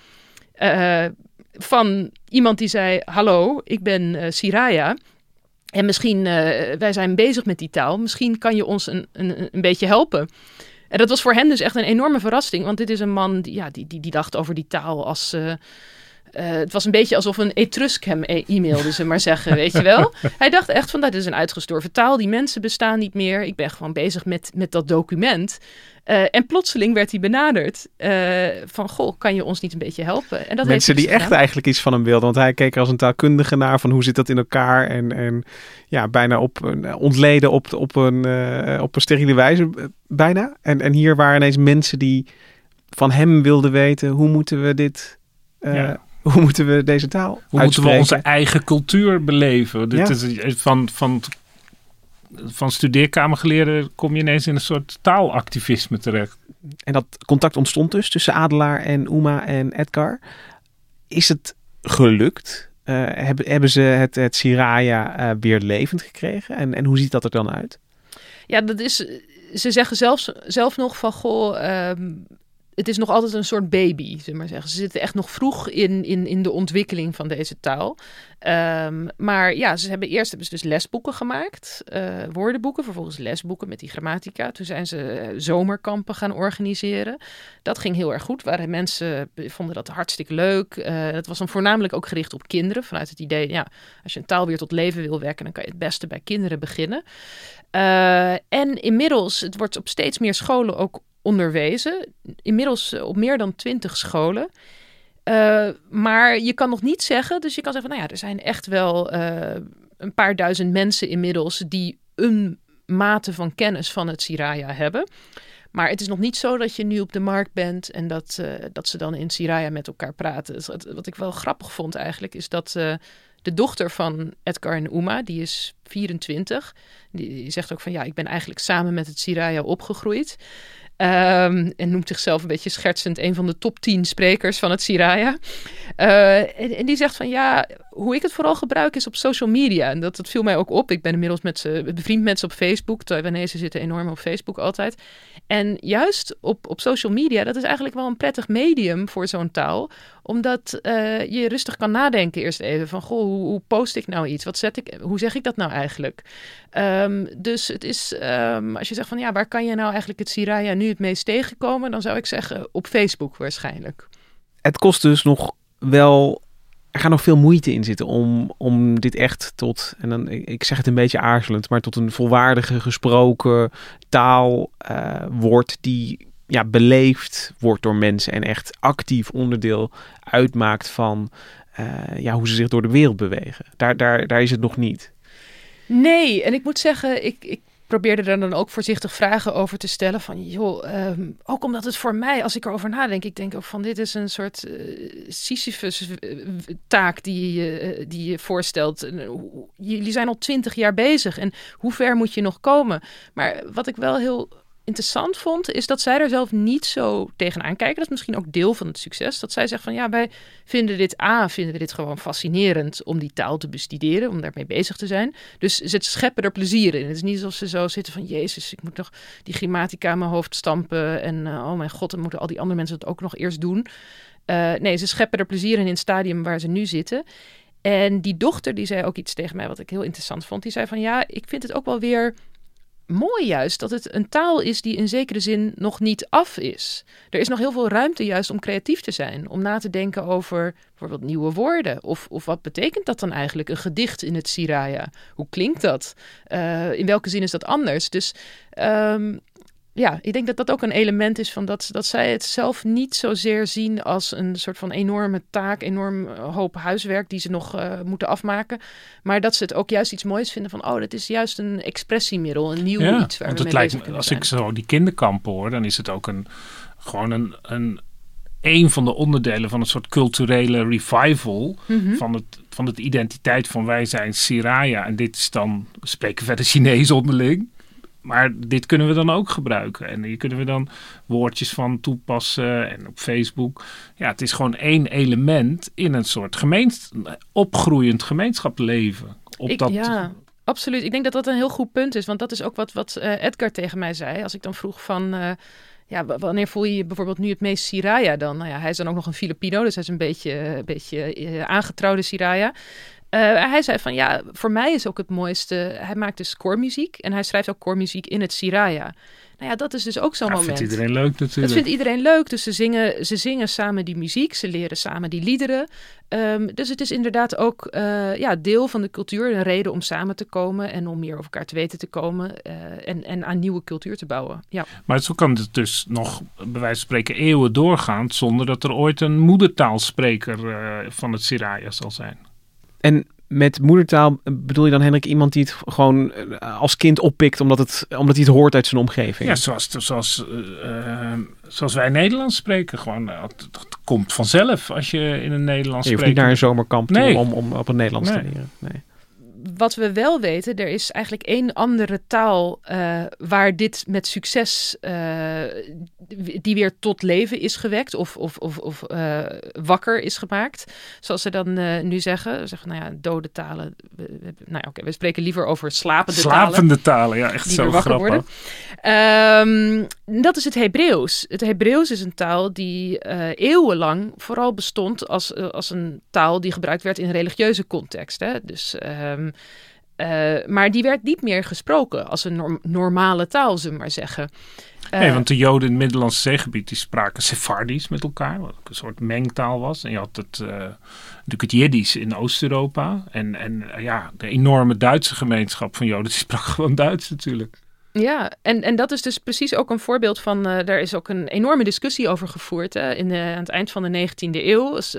van iemand die zei: hallo, ik ben Siraya. En misschien, wij zijn bezig met die taal. Misschien kan je ons een beetje helpen. En dat was voor hen dus echt een enorme verrassing. Want dit is een man die dacht over die taal als het was een beetje alsof een Etrusk hem e-mailde, ze maar zeggen, weet je wel. Hij dacht echt van, dat is een uitgestorven taal. Die mensen bestaan niet meer. Ik ben gewoon bezig met dat document. En plotseling werd hij benaderd van, goh, kan je ons niet een beetje helpen? En dat mensen die echt eigenlijk iets van hem wilden. Want hij keek er als een taalkundige naar van hoe zit dat in elkaar. En ja, bijna ontleden op een steriele wijze bijna. En hier waren ineens mensen die van hem wilden weten, hoe moeten we dit... Hoe moeten we deze taal uitspreken? Moeten we onze eigen cultuur beleven? Dit is van studeerkamergeleerden kom je ineens in een soort taalactivisme terecht. En dat contact ontstond dus tussen Adelaar en Uma en Edgar. Is het gelukt? Hebben ze het Siraya weer levend gekregen? En hoe ziet dat er dan uit? Ja, dat is... Ze zeggen zelf nog van, goh... het is nog altijd een soort baby, zullen we maar zeggen. Ze zitten echt nog vroeg in de ontwikkeling van deze taal. Maar ja, ze hebben dus lesboeken gemaakt. Woordenboeken, vervolgens lesboeken met die grammatica. Toen zijn ze zomerkampen gaan organiseren. Dat ging heel erg goed. Mensen vonden dat hartstikke leuk. Dat was dan voornamelijk ook gericht op kinderen. Vanuit het idee, ja, als je een taal weer tot leven wil wekken, dan kan je het beste bij kinderen beginnen. En inmiddels, het wordt op steeds meer scholen ook onderwezen. Inmiddels op meer dan 20 scholen. Maar je kan nog niet zeggen, dus je kan zeggen van, er zijn echt wel een paar duizend mensen inmiddels die een mate van kennis van het Siraya hebben. Maar het is nog niet zo dat je nu op de markt bent en dat ze dan in Siraya met elkaar praten. Wat ik wel grappig vond eigenlijk, is dat de dochter van Edgar en Uma, die is 24, die zegt ook van, ik ben eigenlijk samen met het Siraya opgegroeid. En noemt zichzelf een beetje schertsend een van de top 10 sprekers van het Siraya. En die zegt van, hoe ik het vooral gebruik is op social media. En dat viel mij ook op. Ik ben inmiddels bevriend met ze op Facebook. Taiwanese zitten enorm op Facebook altijd. En juist op social media, dat is eigenlijk wel een prettig medium voor zo'n taal. Omdat je rustig kan nadenken eerst even van, goh, hoe post ik nou iets? Hoe zeg ik dat nou eigenlijk? Dus het is, als je zegt van, waar kan je nou eigenlijk het Siraya nu het meest tegenkomen? Dan zou ik zeggen op Facebook waarschijnlijk. Het kost dus nog wel... Er gaat nog veel moeite in zitten om dit echt tot... En dan, ik zeg het een beetje aarzelend, maar tot een volwaardige gesproken taal wordt die beleefd wordt door mensen en echt actief onderdeel uitmaakt van hoe ze zich door de wereld bewegen. Daar is het nog niet. Nee, en ik moet zeggen, ik probeerde er dan ook voorzichtig vragen over te stellen van, ook omdat het voor mij, als ik erover nadenk, ik denk ook van, dit is een soort Sisyphus-taak die je voorstelt. Jullie zijn al 20 jaar bezig en hoe ver moet je nog komen? Maar wat ik wel heel interessant vond, is dat zij er zelf niet zo tegenaan kijken. Dat is misschien ook deel van het succes. Dat zij zegt van ja, wij vinden we dit gewoon fascinerend om die taal te bestuderen, om daarmee bezig te zijn. Dus ze scheppen er plezier in. Het is niet alsof ze zo zitten van jezus, ik moet nog die grammatica in mijn hoofd stampen en oh mijn god, dan moeten al die andere mensen het ook nog eerst doen. Nee, ze scheppen er plezier in het stadium waar ze nu zitten. En die dochter, die zei ook iets tegen mij wat ik heel interessant vond. Die zei van ja, ik vind het ook wel weer mooi juist dat het een taal is die in zekere zin nog niet af is. Er is nog heel veel ruimte juist om creatief te zijn. Om na te denken over bijvoorbeeld nieuwe woorden. Of wat betekent dat dan eigenlijk, een gedicht in het Siraya? Hoe klinkt dat? In welke zin is dat anders? Dus ja, ik denk dat dat ook een element is van dat zij het zelf niet zozeer zien als een soort van enorme taak, enorm hoop huiswerk die ze nog moeten afmaken. Maar dat ze het ook juist iets moois vinden van, dat is juist een expressiemiddel, een nieuw iets waar we mee bezig kunnen als zijn. ik zo die kinderkampen hoor, dan is het ook gewoon een van de onderdelen van een soort culturele revival van het identiteit van wij zijn Siraya. En dit is dan, we spreken verder Chinees onderling. Maar dit kunnen we dan ook gebruiken. En hier kunnen we dan woordjes van toepassen. En op Facebook. Ja, het is gewoon één element in een soort opgroeiend gemeenschapsleven. Ja, absoluut. Ik denk dat dat een heel goed punt is. Want dat is ook wat Edgar tegen mij zei. Als ik dan vroeg van wanneer voel je je bijvoorbeeld nu het meest Siraya dan? Nou ja, hij is dan ook nog een Filipino. Dus hij is een beetje aangetrouwde Siraya. Hij zei van ja, voor mij is ook het mooiste. Hij maakt dus koormuziek en hij schrijft ook koormuziek in het Siraya. Nou ja, dat is dus ook zo'n moment. Dat vindt iedereen leuk natuurlijk. Dat vindt iedereen leuk. Dus ze zingen samen die muziek. Ze leren samen die liederen. Dus het is inderdaad ook deel van de cultuur. Een reden om samen te komen en om meer over elkaar te weten te komen. En aan nieuwe cultuur te bouwen. Ja. Maar zo kan het dus nog bij wijze van spreken eeuwen doorgaan zonder dat er ooit een moedertaalspreker van het Siraya zal zijn. En met moedertaal bedoel je dan, Hendrik, iemand die het gewoon als kind oppikt omdat hij het hoort uit zijn omgeving? Ja, zoals wij Nederlands spreken. Gewoon, dat komt vanzelf als je in een Nederlands spreekt. Je hoeft niet naar een zomerkamp toe Nee. om op het Nederlands te leren. Nee. Wat we wel weten, er is eigenlijk één andere taal waar dit met succes die weer tot leven is gewekt of wakker is gemaakt. Zoals ze dan nu zeggen. Ze zeggen, nou ja, dode talen. We spreken liever over slapende talen. Ja, echt zo grappig. Dat is het Hebreeuws. Het Hebreeuws is een taal die eeuwenlang vooral bestond als een taal die gebruikt werd in religieuze context. Hè? Dus maar die werd niet meer gesproken als een normale taal, zullen we maar zeggen. Nee, want de Joden in het Middellandse Zeegebied die spraken Sephardisch met elkaar, wat ook een soort mengtaal was. En je had natuurlijk het Jiddisch in Oost-Europa. En de enorme Duitse gemeenschap van Joden, die sprak gewoon Duits natuurlijk. Ja, en dat is dus precies ook een voorbeeld van, daar is ook een enorme discussie over gevoerd aan het eind van de 19e eeuw. Dus,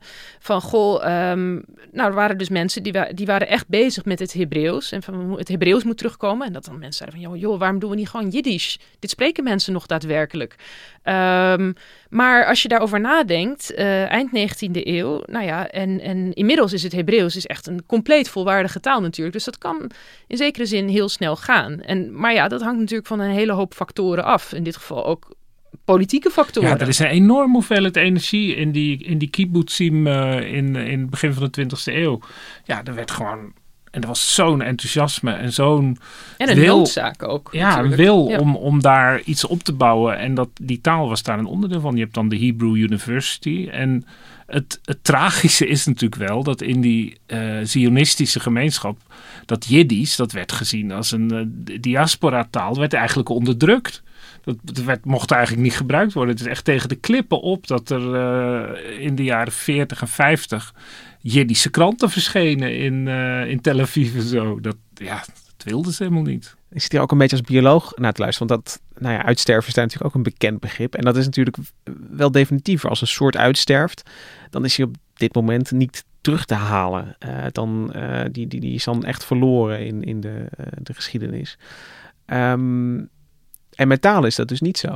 er waren dus mensen die waren echt bezig met het Hebreeuws. En van het Hebreeuws moet terugkomen. En dat dan mensen zeiden van, joh, waarom doen we niet gewoon Jiddisch? Dit spreken mensen nog daadwerkelijk. Maar als je daarover nadenkt, eind 19e eeuw, en inmiddels is het Hebreeuws echt een compleet volwaardige taal natuurlijk. Dus dat kan in zekere zin heel snel gaan. Maar ja, dat hangt natuurlijk van een hele hoop factoren af. In dit geval ook politieke factoren. Ja, er is een enorme hoeveelheid energie in die kibbutzim in het begin van de 20e eeuw. Ja, er werd gewoon... En er was zo'n enthousiasme en zo'n en een noodzaak ook. Ja, een wil om daar iets op te bouwen. En die taal was daar een onderdeel van. Je hebt dan de Hebrew University. En het tragische is natuurlijk wel dat in die Zionistische gemeenschap, dat Jiddisch, dat werd gezien als een diaspora-taal, werd eigenlijk onderdrukt. Dat mocht eigenlijk niet gebruikt worden. Het is echt tegen de klippen op dat er in de jaren 40 en 50 Jiddische kranten verschenen in Tel Aviv en zo. Dat wilden ze helemaal niet. Ik zit hier ook een beetje als bioloog naar te luisteren. Want uitsterven is daar natuurlijk ook een bekend begrip. En dat is natuurlijk wel definitief. Als een soort uitsterft, dan is hij op dit moment niet terug te halen. Die is dan echt verloren in de geschiedenis. En met taal is dat dus niet zo.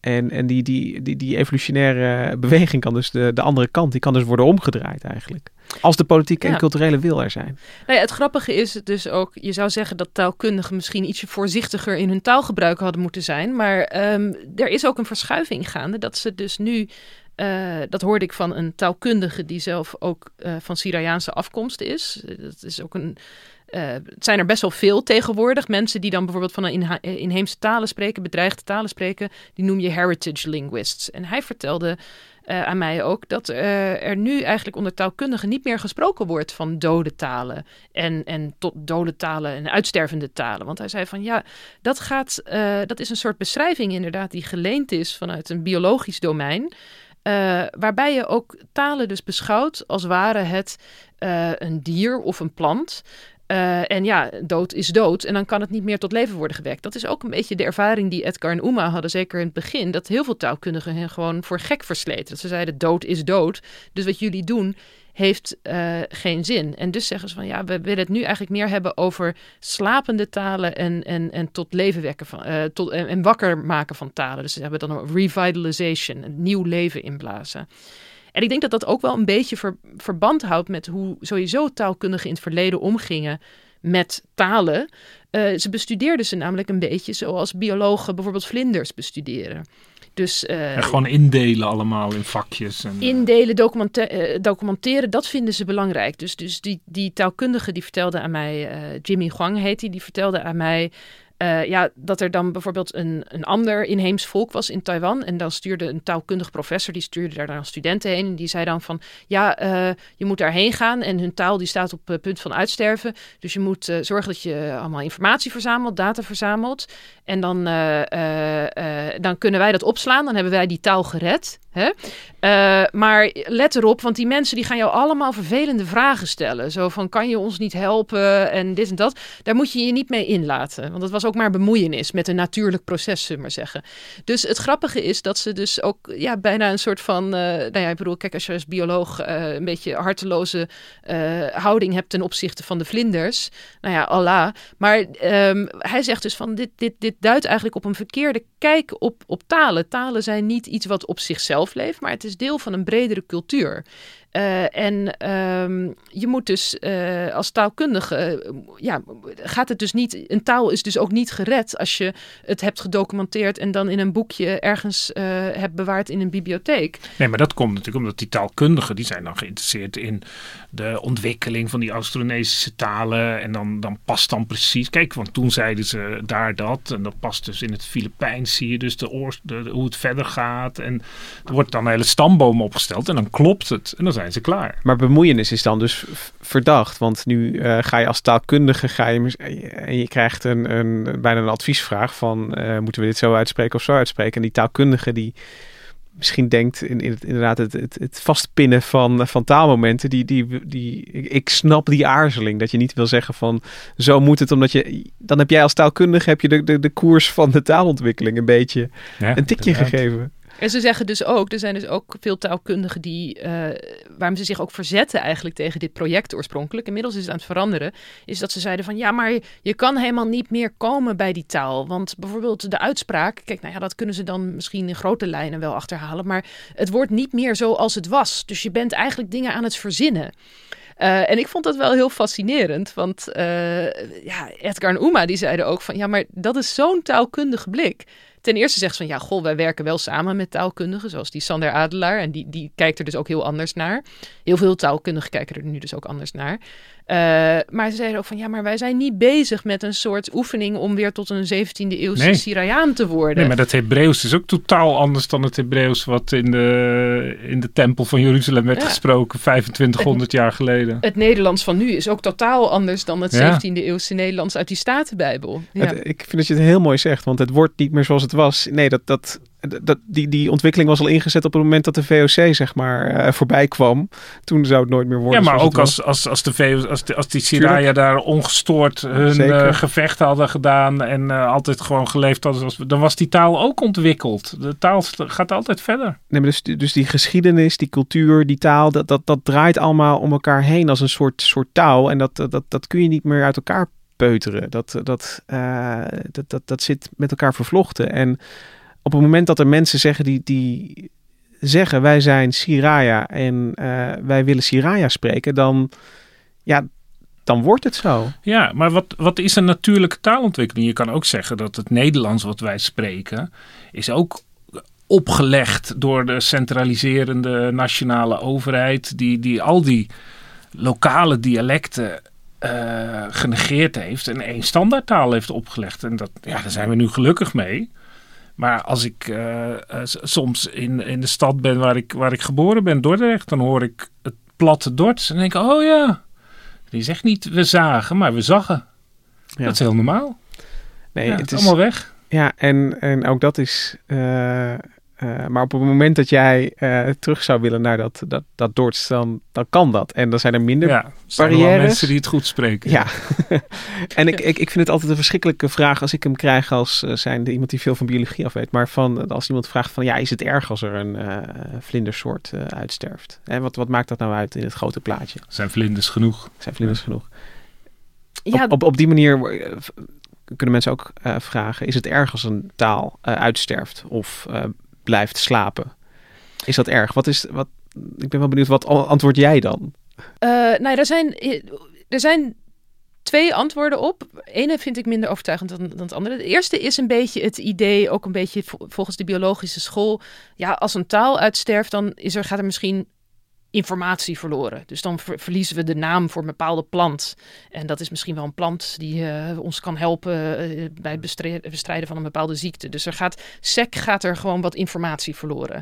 En die evolutionaire beweging kan dus de andere kant, die kan dus worden omgedraaid eigenlijk. Als de politieke en culturele wil er zijn. Nou ja, het grappige is dus ook, je zou zeggen dat taalkundigen misschien ietsje voorzichtiger in hun taalgebruik hadden moeten zijn. Maar er is ook een verschuiving gaande dat ze dus nu, dat hoorde ik van een taalkundige die zelf ook van Syriaanse afkomst is. Dat is ook het zijn er best wel veel tegenwoordig. Mensen die dan bijvoorbeeld van een inheemse talen spreken, bedreigde talen spreken, die noem je heritage linguists. En hij vertelde aan mij ook dat er nu eigenlijk onder taalkundigen niet meer gesproken wordt van dode talen en tot dode talen en uitstervende talen. Want hij zei van dat is een soort beschrijving inderdaad die geleend is vanuit een biologisch domein. Waarbij je ook talen dus beschouwt als ware het een dier of een plant. En ja, dood is dood en dan kan het niet meer tot leven worden gewekt. Dat is ook een beetje de ervaring die Edgar en Uma hadden, zeker in het begin. Dat heel veel taalkundigen hen gewoon voor gek versleten. Dat ze zeiden dood is dood, dus wat jullie doen heeft geen zin. En dus zeggen ze van we willen het nu eigenlijk meer hebben over slapende talen en tot leven wekken en wakker maken van talen. Dus ze hebben dan een revitalization, een nieuw leven inblazen. En ik denk dat dat ook wel een beetje verband houdt met hoe sowieso taalkundigen in het verleden omgingen met talen. Ze bestudeerden ze namelijk een beetje zoals biologen bijvoorbeeld vlinders bestuderen. Dus, gewoon indelen allemaal in vakjes. En, indelen, documenteren, dat vinden ze belangrijk. Dus die taalkundige die vertelde aan mij, Jimmy Huang heet die vertelde aan mij dat er dan bijvoorbeeld een ander inheems volk was in Taiwan. En dan stuurde een taalkundig professor, die stuurde daar dan studenten heen. En die zei dan van, je moet daarheen gaan. En hun taal die staat op punt van uitsterven. Dus je moet zorgen dat je allemaal informatie verzamelt, data verzamelt. En dan kunnen wij dat opslaan. Dan hebben wij die taal gered. Hè? Maar let erop, want die mensen die gaan jou allemaal vervelende vragen stellen. Zo van, kan je ons niet helpen en dit en dat. Daar moet je je niet mee inlaten. Want dat was ook maar bemoeienis met een natuurlijk proces, zullen we maar zeggen. Dus het grappige is dat ze dus ook bijna een soort van... ik bedoel, kijk, als je als bioloog een beetje harteloze houding hebt ten opzichte van de vlinders. Allah. Maar hij zegt dus van, dit duidt eigenlijk op een verkeerde kijk op talen. Talen zijn niet iets wat op zichzelf leeft, maar het is deel van een bredere cultuur. Je moet dus als taalkundige, gaat het dus niet, een taal is dus ook niet gered als je het hebt gedocumenteerd en dan in een boekje ergens hebt bewaard in een bibliotheek. Nee, maar dat komt natuurlijk omdat die taalkundigen, die zijn dan geïnteresseerd in de ontwikkeling van die Austronesische talen en dan past dan precies, kijk, want toen zeiden ze daar dat en dat past dus in het Filipijns, zie je dus hoe het verder gaat en er wordt dan een hele stamboom opgesteld en dan klopt het en dan zijn ze klaar. Maar bemoeienis is dan dus verdacht. Want nu ga je als taalkundige en je krijgt bijna een adviesvraag van moeten we dit zo uitspreken of zo uitspreken. En die taalkundige die misschien denkt inderdaad het vastpinnen van taalmomenten. Ik snap die aarzeling. Dat je niet wil zeggen van zo moet het. Omdat dan heb jij als taalkundige heb je de koers van de taalontwikkeling een beetje een tikje gegeven. En ze zeggen dus ook, er zijn dus ook veel taalkundigen waarom ze zich ook verzetten eigenlijk tegen dit project oorspronkelijk. Inmiddels is het aan het veranderen. Is dat ze zeiden van maar je kan helemaal niet meer komen bij die taal. Want bijvoorbeeld de uitspraak, kijk, dat kunnen ze dan misschien in grote lijnen wel achterhalen. Maar het wordt niet meer zoals het was. Dus je bent eigenlijk dingen aan het verzinnen. En ik vond dat wel heel fascinerend. Want Edgar en Uma die zeiden ook van maar dat is zo'n taalkundige blik. Ten eerste zegt ze van wij werken wel samen met taalkundigen, zoals die Sander Adelaar. En die kijkt er dus ook heel anders naar. Heel veel taalkundigen kijken er nu dus ook anders naar. Maar ze zeiden ook van maar wij zijn niet bezig met een soort oefening om weer tot een 17e eeuwse Syriaan te worden. Nee, maar dat Hebreeuws is ook totaal anders dan het Hebreeuws wat in de tempel van Jeruzalem werd gesproken 2500 jaar geleden. Het Nederlands van nu is ook totaal anders dan het 17e eeuwse Nederlands uit die Statenbijbel. Ja. Ik vind dat je het heel mooi zegt, want het wordt niet meer zoals het was. Nee, die ontwikkeling was al ingezet op het moment dat de VOC zeg maar voorbij kwam. Toen zou het nooit meer worden. Ja, maar ook als die Syrië daar ongestoord hun gevecht hadden gedaan en altijd gewoon geleefd hadden, dan was die taal ook ontwikkeld. De taal gaat altijd verder. Nee, maar dus die geschiedenis, die cultuur, die taal, dat draait allemaal om elkaar heen als een soort touw en dat kun je niet meer uit elkaar peuteren. Dat zit met elkaar vervlochten en op het moment dat er mensen zeggen die zeggen wij zijn Siraya en wij willen Siraya spreken, dan wordt het zo. Ja, maar wat is een natuurlijke taalontwikkeling? Je kan ook zeggen dat het Nederlands wat wij spreken is ook opgelegd door de centraliserende nationale overheid die al die lokale dialecten genegeerd heeft en één standaardtaal heeft opgelegd. En daar zijn we nu gelukkig mee. Maar als ik soms in de stad ben waar ik geboren ben, Dordrecht, dan hoor ik het platte Dords en denk ik, oh ja, die zegt niet we zagen, maar we zaggen. Ja. Dat is heel normaal. Nee, het is allemaal weg. Ja, en ook dat is... maar op het moment dat jij terug zou willen naar dat Dords, dan kan dat. En dan zijn er minder barrières. Er mensen die het goed spreken. Ja. En ik vind het altijd een verschrikkelijke vraag als ik hem krijg als zijnde iemand die veel van biologie af weet. Maar als iemand vraagt van, is het erg als er een vlindersoort uitsterft? Wat maakt dat nou uit in het grote plaatje? Zijn vlinders genoeg? Ja. Op die manier kunnen mensen ook vragen, is het erg als een taal uitsterft of blijft slapen? Is dat erg? Ik ben wel benieuwd, wat antwoord jij dan? Er zijn 2 antwoorden op. Ene vind ik minder overtuigend dan het andere. De eerste is een beetje het idee, ook een beetje volgens de biologische school. Ja, als een taal uitsterft, dan gaat er misschien informatie verloren. Dus dan verliezen we de naam voor een bepaalde plant. En dat is misschien wel een plant die ons kan helpen bij het bestrijden van een bepaalde ziekte. Dus gaat er gewoon wat informatie verloren.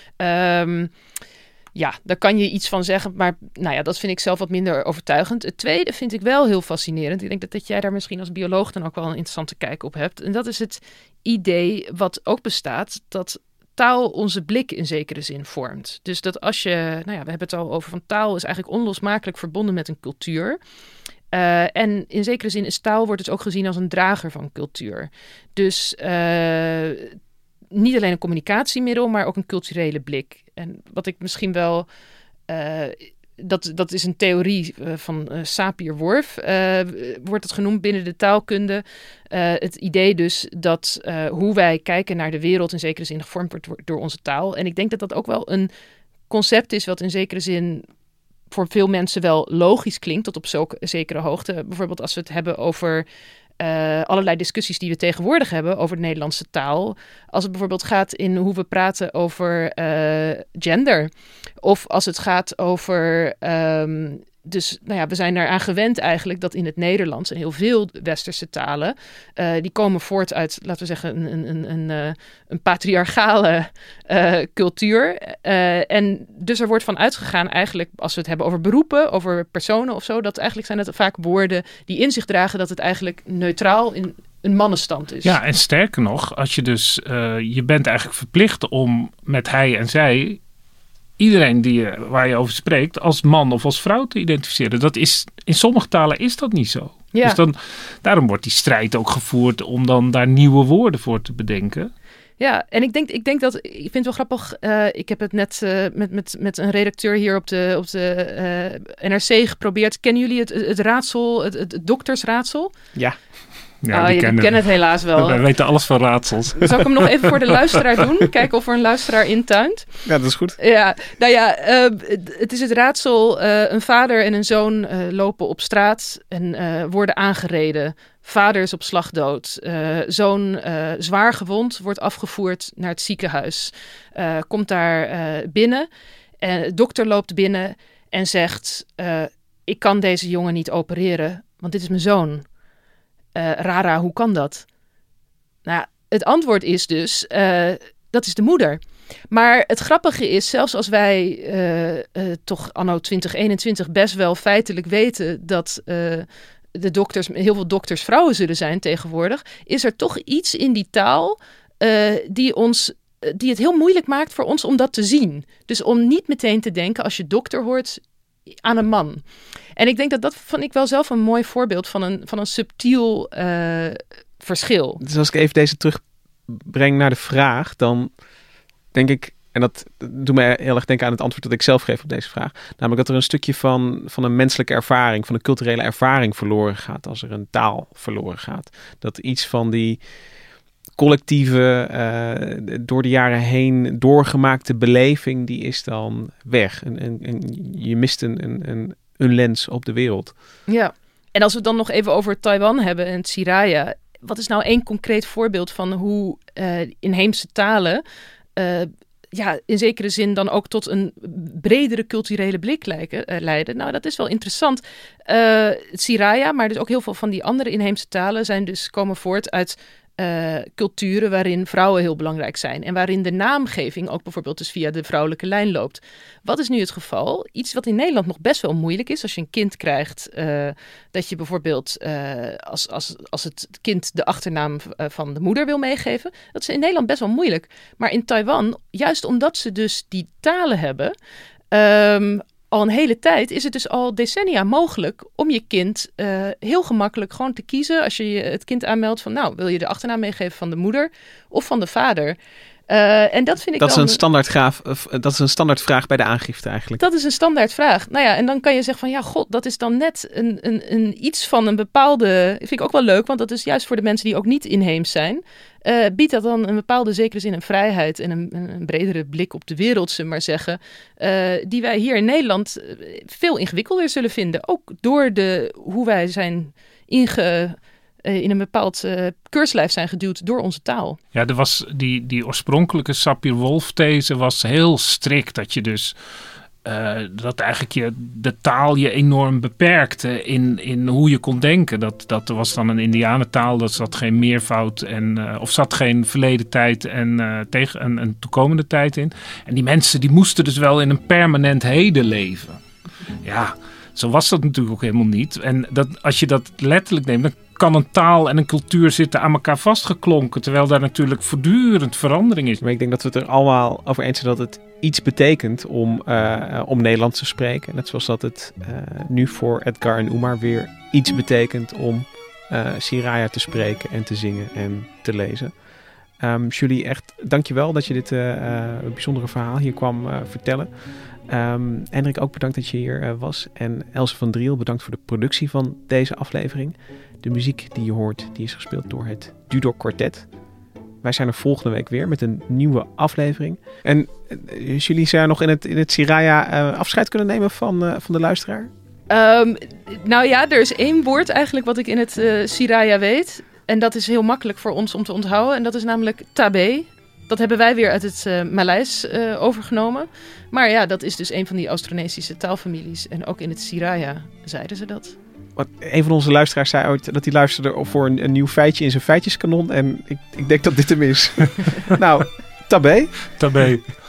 Daar kan je iets van zeggen, maar dat vind ik zelf wat minder overtuigend. Het tweede vind ik wel heel fascinerend. Ik denk dat jij daar misschien als bioloog dan ook wel een interessante kijk op hebt. En dat is het idee wat ook bestaat, dat taal onze blik in zekere zin vormt. Dus dat als je, we hebben het al over van taal is eigenlijk onlosmakelijk verbonden met een cultuur. En in zekere zin is taal wordt dus ook gezien als een drager van cultuur. Dus niet alleen een communicatiemiddel, maar ook een culturele blik. En wat ik misschien wel... Dat is een theorie van Sapir-Whorf, wordt het genoemd binnen de taalkunde. Het idee dus dat hoe wij kijken naar de wereld in zekere zin gevormd wordt door onze taal. En ik denk dat dat ook wel een concept is wat in zekere zin voor veel mensen wel logisch klinkt tot op zekere hoogte. Bijvoorbeeld als we het hebben over allerlei discussies die we tegenwoordig hebben over de Nederlandse taal. Als het bijvoorbeeld gaat in hoe we praten over gender. Of als het gaat over... we zijn eraan gewend eigenlijk dat in het Nederlands en heel veel westerse talen, die komen voort uit, laten we zeggen, een patriarchale cultuur. En dus er wordt van uitgegaan eigenlijk, als we het hebben over beroepen, over personen of zo, dat eigenlijk zijn het vaak woorden die in zich dragen dat het eigenlijk neutraal in een mannenstand is. Ja, en sterker nog, als je dus, je bent eigenlijk verplicht om met hij en zij iedereen waar je over spreekt als man of als vrouw te identificeren. Dat is, in sommige talen is dat niet zo. Ja. Dus daarom wordt die strijd ook gevoerd om dan daar nieuwe woorden voor te bedenken. Ja, en ik denk dat, ik vind het wel grappig, ik heb het net met een redacteur hier op de NRC geprobeerd. Kennen jullie het raadsel, het doktersraadsel? Ja. Ja, je kent het helaas wel. Wij weten alles van raadsels. Zal ik hem nog even voor de luisteraar doen? Kijken of er een luisteraar intuint. Ja, dat is goed. Ja, het is het raadsel. Een vader en een zoon lopen op straat en worden aangereden. Vader is op slag dood. Zoon zwaar gewond, wordt afgevoerd naar het ziekenhuis. Komt daar binnen. De dokter loopt binnen en zegt... ik kan deze jongen niet opereren, want dit is mijn zoon. Rara, hoe kan dat? Nou, het antwoord is dus, dat is de moeder. Maar het grappige is, zelfs als wij toch anno 2021 best wel feitelijk weten dat de dokters, heel veel dokters vrouwen zullen zijn tegenwoordig, is er toch iets in die taal die het heel moeilijk maakt voor ons om dat te zien. Dus om niet meteen te denken, als je dokter hoort, aan een man. En ik denk dat vond ik wel zelf een mooi voorbeeld van een subtiel verschil. Dus als ik even deze terugbreng naar de vraag, dan denk ik, en dat doet me heel erg denken aan het antwoord dat ik zelf geef op deze vraag, namelijk dat er een stukje van een menselijke ervaring, van een culturele ervaring verloren gaat als er een taal verloren gaat. Dat iets van die dat collectieve, door de jaren heen doorgemaakte beleving, die is dan weg. Je mist een lens op de wereld. Ja, en als we het dan nog even over Taiwan hebben en Siraya. Wat is nou één concreet voorbeeld van hoe inheemse talen in zekere zin dan ook tot een bredere culturele blik leiden? Nou, dat is wel interessant. Siraya, maar dus ook heel veel van die andere inheemse talen komen voort uit culturen waarin vrouwen heel belangrijk zijn. En waarin de naamgeving ook bijvoorbeeld dus via de vrouwelijke lijn loopt. Wat is nu het geval? Iets wat in Nederland nog best wel moeilijk is. Als je een kind krijgt, dat je bijvoorbeeld als het kind de achternaam van de moeder wil meegeven. Dat is in Nederland best wel moeilijk. Maar in Taiwan, juist omdat ze dus die talen hebben, al een hele tijd is het dus al decennia mogelijk om je kind heel gemakkelijk gewoon te kiezen. Als je het kind aanmeldt van, nou, wil je de achternaam meegeven van de moeder of van de vader? En dat vind ik dat is een standaardvraag bij de aangifte eigenlijk. Dat is een standaardvraag. Nou ja, en dan kan je zeggen van, ja, god, dat is dan net een iets van een bepaalde. Vind ik ook wel leuk, want dat is juist voor de mensen die ook niet inheems zijn. Biedt dat dan een bepaalde zekere zin een vrijheid en een bredere blik op de wereld, zullen we maar zeggen, die wij hier in Nederland veel ingewikkelder zullen vinden. Ook door hoe wij zijn in een bepaald keurslijf zijn geduwd door onze taal. Ja, er was die oorspronkelijke Sapir-Whorf-these was heel strikt. Dat je dus dat eigenlijk de taal je enorm beperkte in hoe je kon denken. Dat was dan een Indianentaal, dat zat geen meervoud of zat geen verleden tijd en tegen een toekomende tijd in. En die mensen die moesten dus wel in een permanent heden leven. Ja, zo was dat natuurlijk ook helemaal niet. En als je dat letterlijk neemt, dan kan een taal en een cultuur zitten aan elkaar vastgeklonken, terwijl daar natuurlijk voortdurend verandering is. Maar ik denk dat we het er allemaal over eens zijn dat het iets betekent om Nederlands te spreken. Net zoals dat het nu voor Edgar en Umar weer iets betekent om Siraya te spreken en te zingen en te lezen. Julie, echt dankjewel dat je dit bijzondere verhaal hier kwam vertellen. Hendrik, ook bedankt dat je hier was. En Else van Driel, bedankt voor de productie van deze aflevering. De muziek die je hoort, die is gespeeld door het Dudok Quartet. Wij zijn er volgende week weer met een nieuwe aflevering. En Julie, zou je nog in het Siraya afscheid kunnen nemen van de luisteraar? Nou ja, er is één woord eigenlijk wat ik in het Siraya weet. En dat is heel makkelijk voor ons om te onthouden. En dat is namelijk tabe. Dat hebben wij weer uit het Maleis overgenomen. Maar ja, dat is dus een van die Austronesische taalfamilies. En ook in het Siraya zeiden ze dat. Een van onze luisteraars zei ooit dat hij luisterde voor een nieuw feitje in zijn feitjeskanon. En ik denk dat dit hem is. Nou, tabe. Tabe.